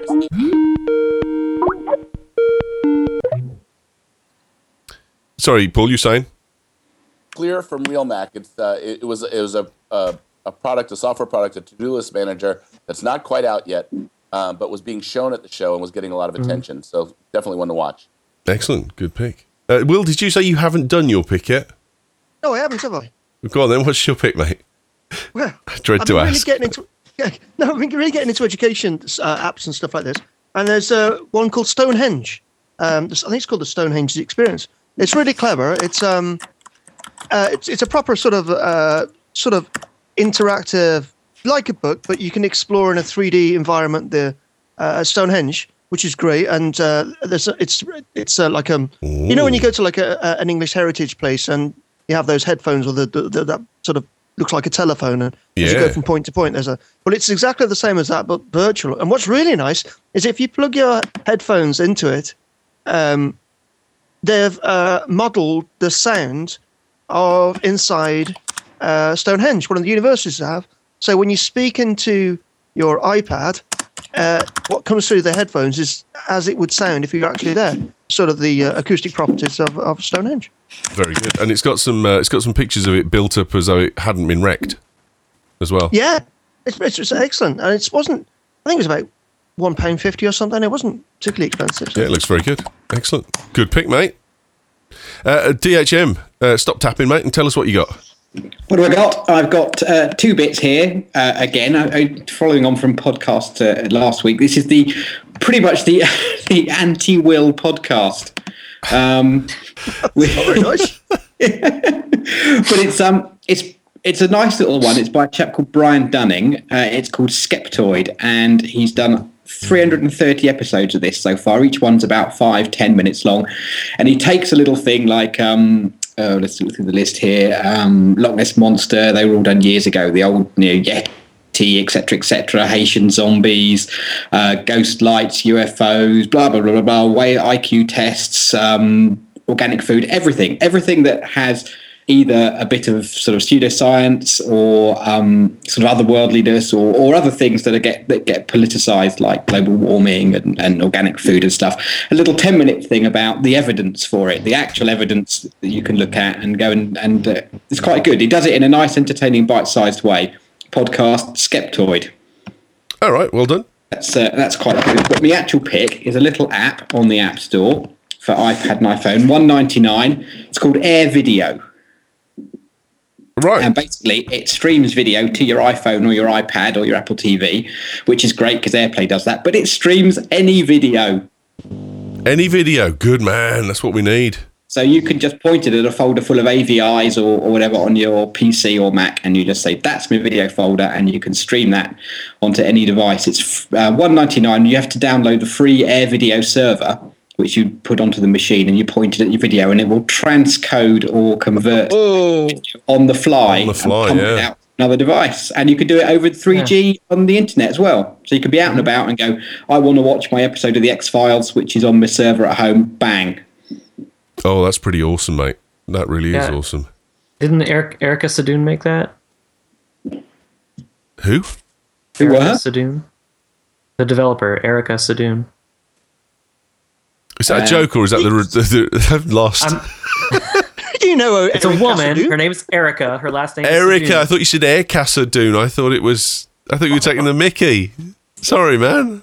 app. Sorry, Paul, you're saying? Clear from Real Mac. It was a product, a software product, a to-do list manager that's not quite out yet, but was being shown at the show and was getting a lot of attention. So definitely one to watch. Excellent. Good pick. Will, did you say you haven't done your pick yet? no, I haven't, have I? Go on then. What's your pick, mate? Well, I dread I've to been really ask. I've been really getting into education apps and stuff like this. And there's one called Stonehenge. I think it's called the Stonehenge Experience. It's really clever. It's a proper sort of interactive, like a book, but you can explore in a 3D environment the Stonehenge, which is great. And it's like when you go to like an English heritage place and you have those headphones or that sort of looks like a telephone, and as you go from point to point, but it's exactly the same as that, but virtual. And what's really nice is if you plug your headphones into it, they've modeled the sound of inside Stonehenge, one of the universities have. So when you speak into your iPad, what comes through the headphones is as it would sound if you were actually there. Sort of the acoustic properties of Stonehenge. Very good. And it's got some pictures of it built up as though it hadn't been wrecked as well. Yeah, it's excellent, and it wasn't. I think it was about £1.50 or something. It wasn't particularly expensive. So. Yeah, it looks very good. Excellent. Good pick, mate. DHM, stop tapping, mate, and tell us what you got. What do I got? I've got two bits here. Again, following on from podcast last week, this is pretty much the anti-Will podcast. Very nice. But it's a nice little one. It's by a chap called Brian Dunning. It's called Skeptoid, and he's done 330 episodes of this so far. Each one's about 5-10 minutes long, and he takes a little thing like let's look through the list here. Loch Ness Monster, they were all done years ago. The old Yeti, etc., Haitian zombies, ghost lights, UFOs, blah blah blah blah blah. Way IQ tests, organic food, everything that has either a bit of sort of pseudoscience or sort of otherworldliness or other things that get politicized, like global warming and organic food and stuff. A little 10-minute thing about the evidence for it, the actual evidence that you can look at and go and it's quite good. He does it in a nice, entertaining, bite-sized way. Podcast Skeptoid. All right, well done. That's quite good. But my actual pick is a little app on the App Store for iPad and iPhone, $1.99. It's called Air Video. Right. And basically, it streams video to your iPhone or your iPad or your Apple TV, which is great because AirPlay does that. But it streams any video. Any video. Good man. That's what we need. So you can just point it at a folder full of AVIs or whatever on your PC or Mac, and you just say, that's my video folder, and you can stream that onto any device. It's $1.99. You have to download the free Air Video server, which you put onto the machine, and you point it at your video, and it will transcode or convert on the fly. On the fly, and pump yeah. it out another device, and you could do it over 3G on the internet as well. So you could be out and about and go, I want to watch my episode of the X-Files, which is on my server at home. Bang. Oh, that's pretty awesome, mate. That really is awesome. Didn't Erica Sadoun make that? Who? Erica Sadoun. The developer, Erica Sadoun. Is that a joke, or is that the I've lost? You know, it's a woman. Her name's Erica. Her last name is Erica. Sadoun. I thought you said Erica Sadoun. I thought you were taking the Mickey. Sorry, man.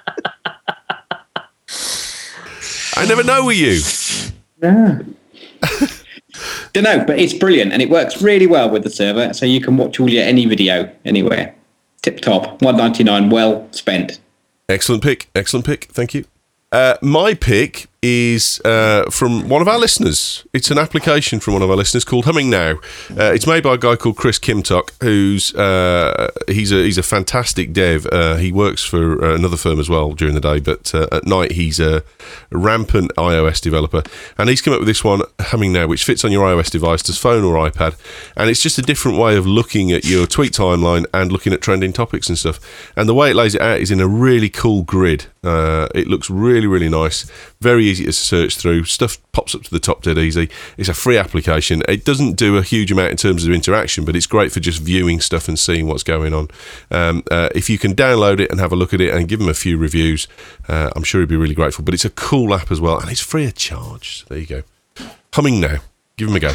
I never know with you. Yeah. Don't know, but it's brilliant and it works really well with the server, so you can watch any video anywhere. Tip top, $1.99, well spent. Excellent pick. Thank you. My pick is from one of our listeners. It's an application from one of our listeners called Humming Now. It's made by a guy called Chris Kimtok, who's he's a fantastic dev. He works for another firm as well during the day, but at night he's a rampant iOS developer. And he's come up with this one, Humming Now, which fits on your iOS device, does phone or iPad. And it's just a different way of looking at your tweet timeline and looking at trending topics and stuff. And the way it lays it out is in a really cool grid. It looks really, really nice. Very easy to search through. Stuff pops up to the top dead easy. It's a free application. It doesn't do a huge amount in terms of interaction, but it's great for just viewing stuff and seeing what's going on. If you can download it and have a look at it and give him a few reviews, I'm sure he'd be really grateful. But it's a cool app as well, and it's free of charge. So there you go. Humming Now. Give him a go.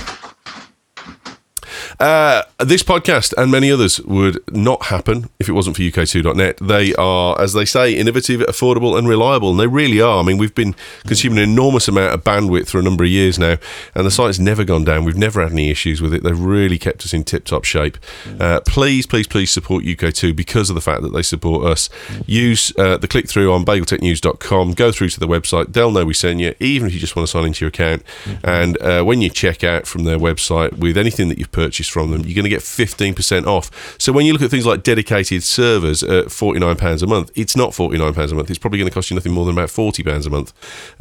This podcast and many others would not happen if it wasn't for UK2.net. They are, as they say, innovative, affordable and reliable, and they really are. I mean, we've been consuming an enormous amount of bandwidth for a number of years now, and the site's never gone down. We've never had any issues with it. They've really kept us in tip-top shape. Please support UK2 because of the fact that they support us. Use the click-through on bageltechnews.com. Go through to the website. They'll know we sent you, even if you just want to sign into your account. And when you check out from their website with anything that you've purchased from them, you're going to get 15% off. So when you look at things like dedicated servers at £49 a month, it's not £49 a month. It's probably going to cost you nothing more than about £40 a month.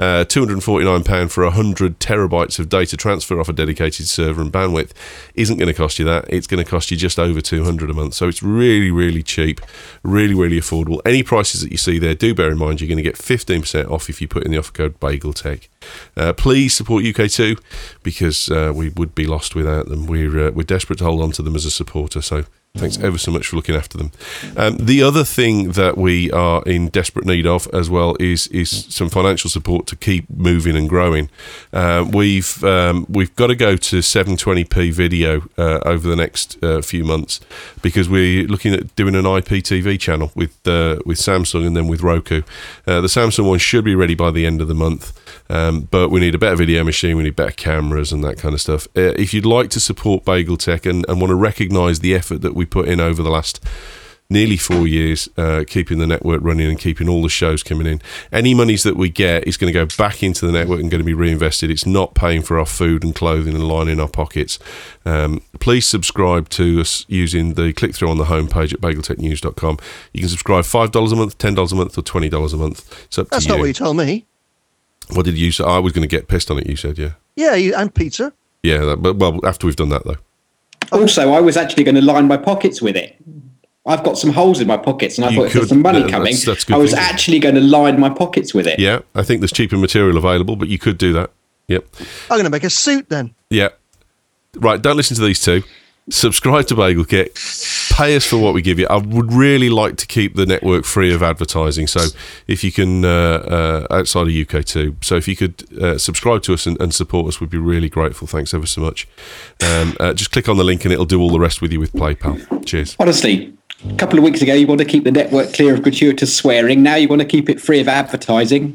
£249 for 100 terabytes of data transfer off a dedicated server and bandwidth isn't going to cost you that. It's going to cost you just over £200 a month. So it's really, really cheap, really, really affordable. Any prices that you see there, do bear in mind you're going to get 15% off if you put in the offer code BagelTech. Please support UK2 because we would be lost without them. We're desperate to hold on to them as a supporter, so thanks ever so much for looking after them. The other thing that we are in desperate need of as well is some financial support to keep moving and growing. We've got to go to 720p video over the next few months because we're looking at doing an IPTV channel with Samsung and then with Roku. The Samsung one should be ready by the end of the month, but we need a better video machine, we need better cameras and that kind of stuff. If you'd like to support BagelTech and want to recognise the effort that we put in over the last nearly 4 years, keeping the network running and keeping all the shows coming in, any monies that we get is going to go back into the network and going to be reinvested. It's not paying for our food and clothing and lining our pockets. Please subscribe to us using the click-through on the homepage at bageltechnews.com. You can subscribe $5 a month, $10 a month or $20 a month. It's up to you. That's not what you told me. What did you say? I was going to get pissed on it, you said, yeah. Yeah, and pizza. Yeah, but after we've done that, though. Also, I was actually going to line my pockets with it. I've got some holes in my pockets, and I thought if there's some money coming, I was actually going to line my pockets with it. Yeah, I think there's cheaper material available, but you could do that. Yep. I'm going to make a suit then. Yeah. Right, don't listen to these two. Subscribe to BagelKit. Pay us for what we give you. I would really like to keep the network free of advertising. So if you can, outside of UK2, so if you could subscribe to us and support us, we'd be really grateful. Thanks ever so much. Just click on the link and it'll do all the rest with you with PlayPal. Cheers. Honestly, a couple of weeks ago, you want to keep the network clear of gratuitous swearing. Now you want to keep it free of advertising.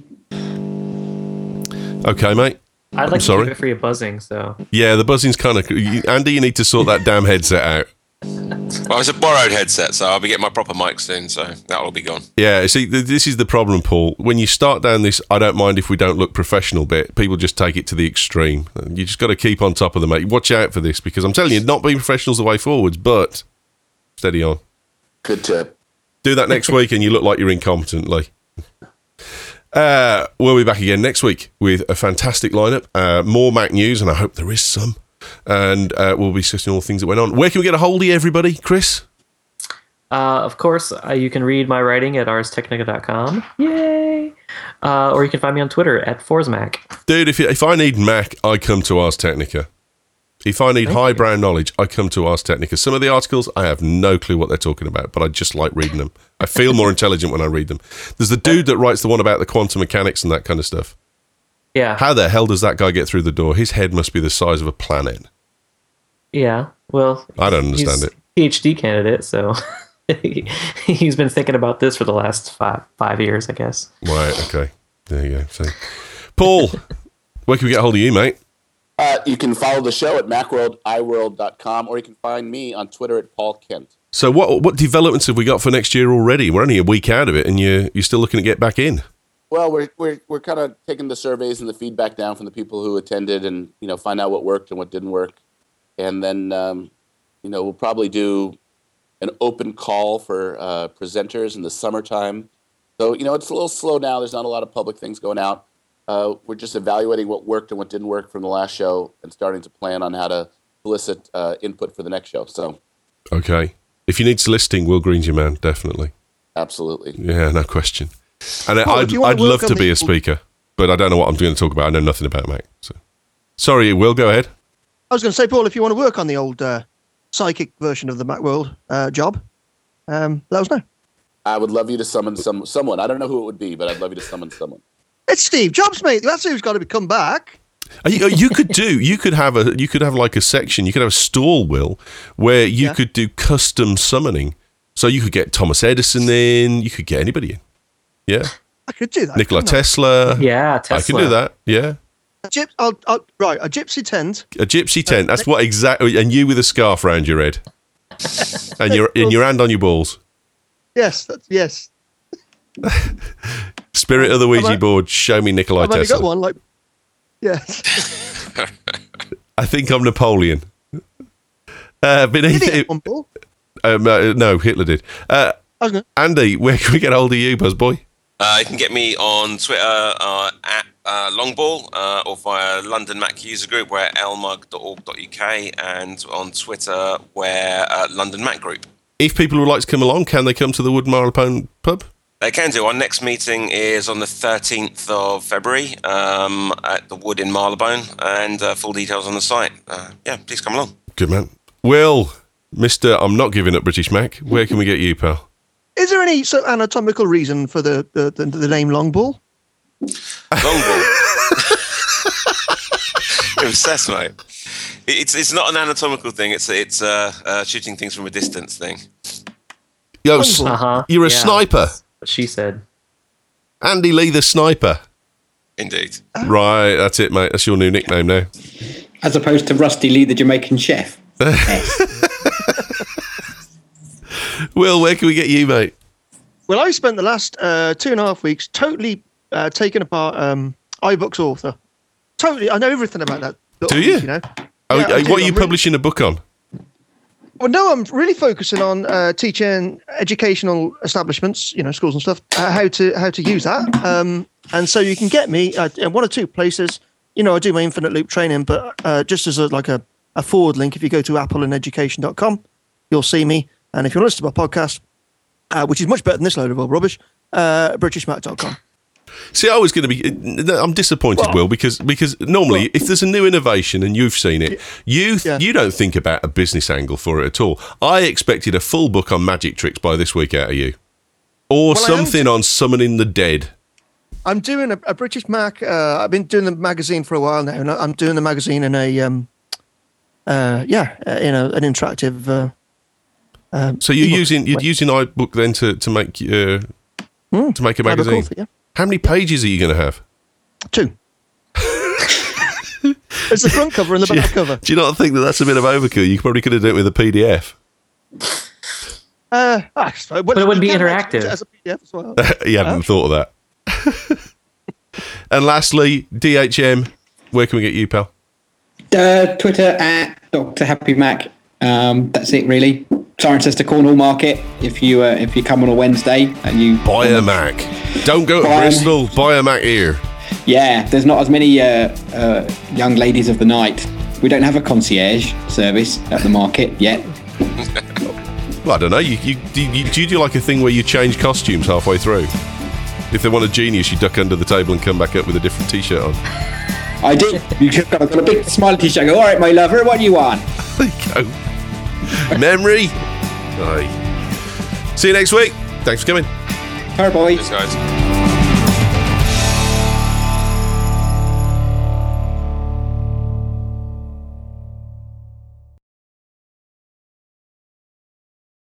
Okay, mate. I'd like to keep it free of buzzing, so... Yeah, the buzzing's kind of... Andy, you need to sort that damn headset out. Well, it's a borrowed headset, so I'll be getting my proper mic soon, so that'll be gone. Yeah, see, this is the problem, Paul. When you start down this, I don't mind if we don't look professional bit, people just take it to the extreme. You just got to keep on top of them, mate. Watch out for this, because I'm telling you, not being professional's the way forwards, but steady on. Good tip. Do that next week and you look like you're incompetent, Lee. We'll be back again next week with a fantastic lineup, more Mac news, and I hope there is some. and we'll be discussing all the things that went on. Where can we get a hold of you, everybody? Chris? Of course, you can read my writing at arstechnica.com. Yay! Or you can find me on Twitter at ForzMac. Dude, if I need Mac, I come to Ars Technica. If I need highbrow knowledge, I come to Ars Technica. Some of the articles, I have no clue what they're talking about, but I just like reading them. I feel more intelligent when I read them. There's the dude that writes the one about the quantum mechanics and that kind of stuff. Yeah. How the hell does that guy get through the door? His head must be the size of a planet. Yeah, well... I don't understand it. PhD candidate, so... He's been thinking about this for the last five years, I guess. Right, okay. There you go. So, Paul, where can we get a hold of you, mate? You can follow the show at macworldiworld.com, or you can find me on Twitter at Paul Kent. So what developments have we got for next year already? We're only a week out of it, and you're still looking to get back in. Well, we're kind of taking the surveys and the feedback down from the people who attended, and find out what worked and what didn't work, and then we'll probably do an open call for presenters in the summertime. So, it's a little slow now. There's not a lot of public things going out. We're just evaluating what worked and what didn't work from the last show and starting to plan on how to solicit input for the next show. So, okay. If you need soliciting, Will Green's your man, definitely. Absolutely. Yeah, no question. And Paul, I'd love to be a speaker, but I don't know what I'm going to talk about. I know nothing about Mac. So. Sorry, Will, go ahead. I was going to say, Paul, if you want to work on the old psychic version of the Macworld job, let us know. I would love you to summon someone. I don't know who it would be, but I'd love you to summon someone. It's Steve Jobs, mate. That's who's got to come back. You could have like a section. You could have a stall, Will, where you could do custom summoning. So you could get Thomas Edison in. You could get anybody in. Yeah, I could do that. Nikola Tesla. Yeah, Tesla. I can do that. Yeah. A gypsy tent. A gypsy tent. That's what exactly. And you with a scarf around your head, and your hand on your balls. Yes. Yes. Spirit of the Ouija board. Show me Nikola Tesla. I've got one. Like, yes. I think I'm Napoleon. No, Hitler did. Andy, where can we get hold of you, Buzzboy? You can get me on Twitter at Longball or via London Mac User Group, where lmug.org.uk, and on Twitter, where London Mac Group. If people would like to come along, can they come to the Wood Marylebone pub? They can do. Our next meeting is on the 13th of February at the Wood in Marylebone, and full details on the site. Please come along. Good man. Will, Mr. I'm not giving up British Mac, where can we get you, pal? Is there any sort of anatomical reason for the name Longball? Longball. You're obsessed, mate. It's not an anatomical thing. It's shooting things from a distance thing. Yo, you're a sniper. That's what she said. Andy Lee the sniper. Indeed. Right, that's it, mate. That's your new nickname now. As opposed to Rusty Lee the Jamaican chef. Will, where can we get you, mate? Well, I spent the last 2.5 weeks totally taking apart iBooks Author. Totally, I know everything about that. Do you? What are you publishing a book on? Well, no, I'm really focusing on teaching educational establishments, schools and stuff, how to use that. And so you can get me in one or two places. I do my infinite loop training, but just as a forward link, if you go to appleandeducation.com, you'll see me. And if you want to listen to my podcast, which is much better than this load of old rubbish, BritishMac.com. See, I was going to be... I'm disappointed, Will, because normally, if there's a new innovation and you've seen it, you don't think about a business angle for it at all. I expected a full book on magic tricks by this week out of you. Or something on summoning the dead. I'm doing a British Mac. I've been doing the magazine for a while now, and I'm doing the magazine in an interactive... so you're using iBook then to make a magazine? Author, yeah. How many pages are you going to have? 2. It's the front cover and the back cover. Do you not think that's a bit of overkill? You probably could have done it with a PDF. But it wouldn't be interactive. As a PDF as well. You hadn't thought of that. And lastly, DHM, where can we get you, pal? Twitter at Dr. Happy Mac. That's it, really. Cirencester Cornwall Market. If you come on a Wednesday and you buy a Mac, don't go to Bristol. Buy a Mac here. Yeah, there's not as many young ladies of the night We don't have a concierge service at the market yet. Well, I don't know. Do you do like a thing where you change costumes halfway through? If they want a genius, you duck under the table and come back up with a different T-shirt on. I did. I've got a big smiley T-shirt. I go, all right, my lover, what do you want? There you go. Memory. Aye. See you next week. Thanks for coming. Bye, boy. Cheers, guys.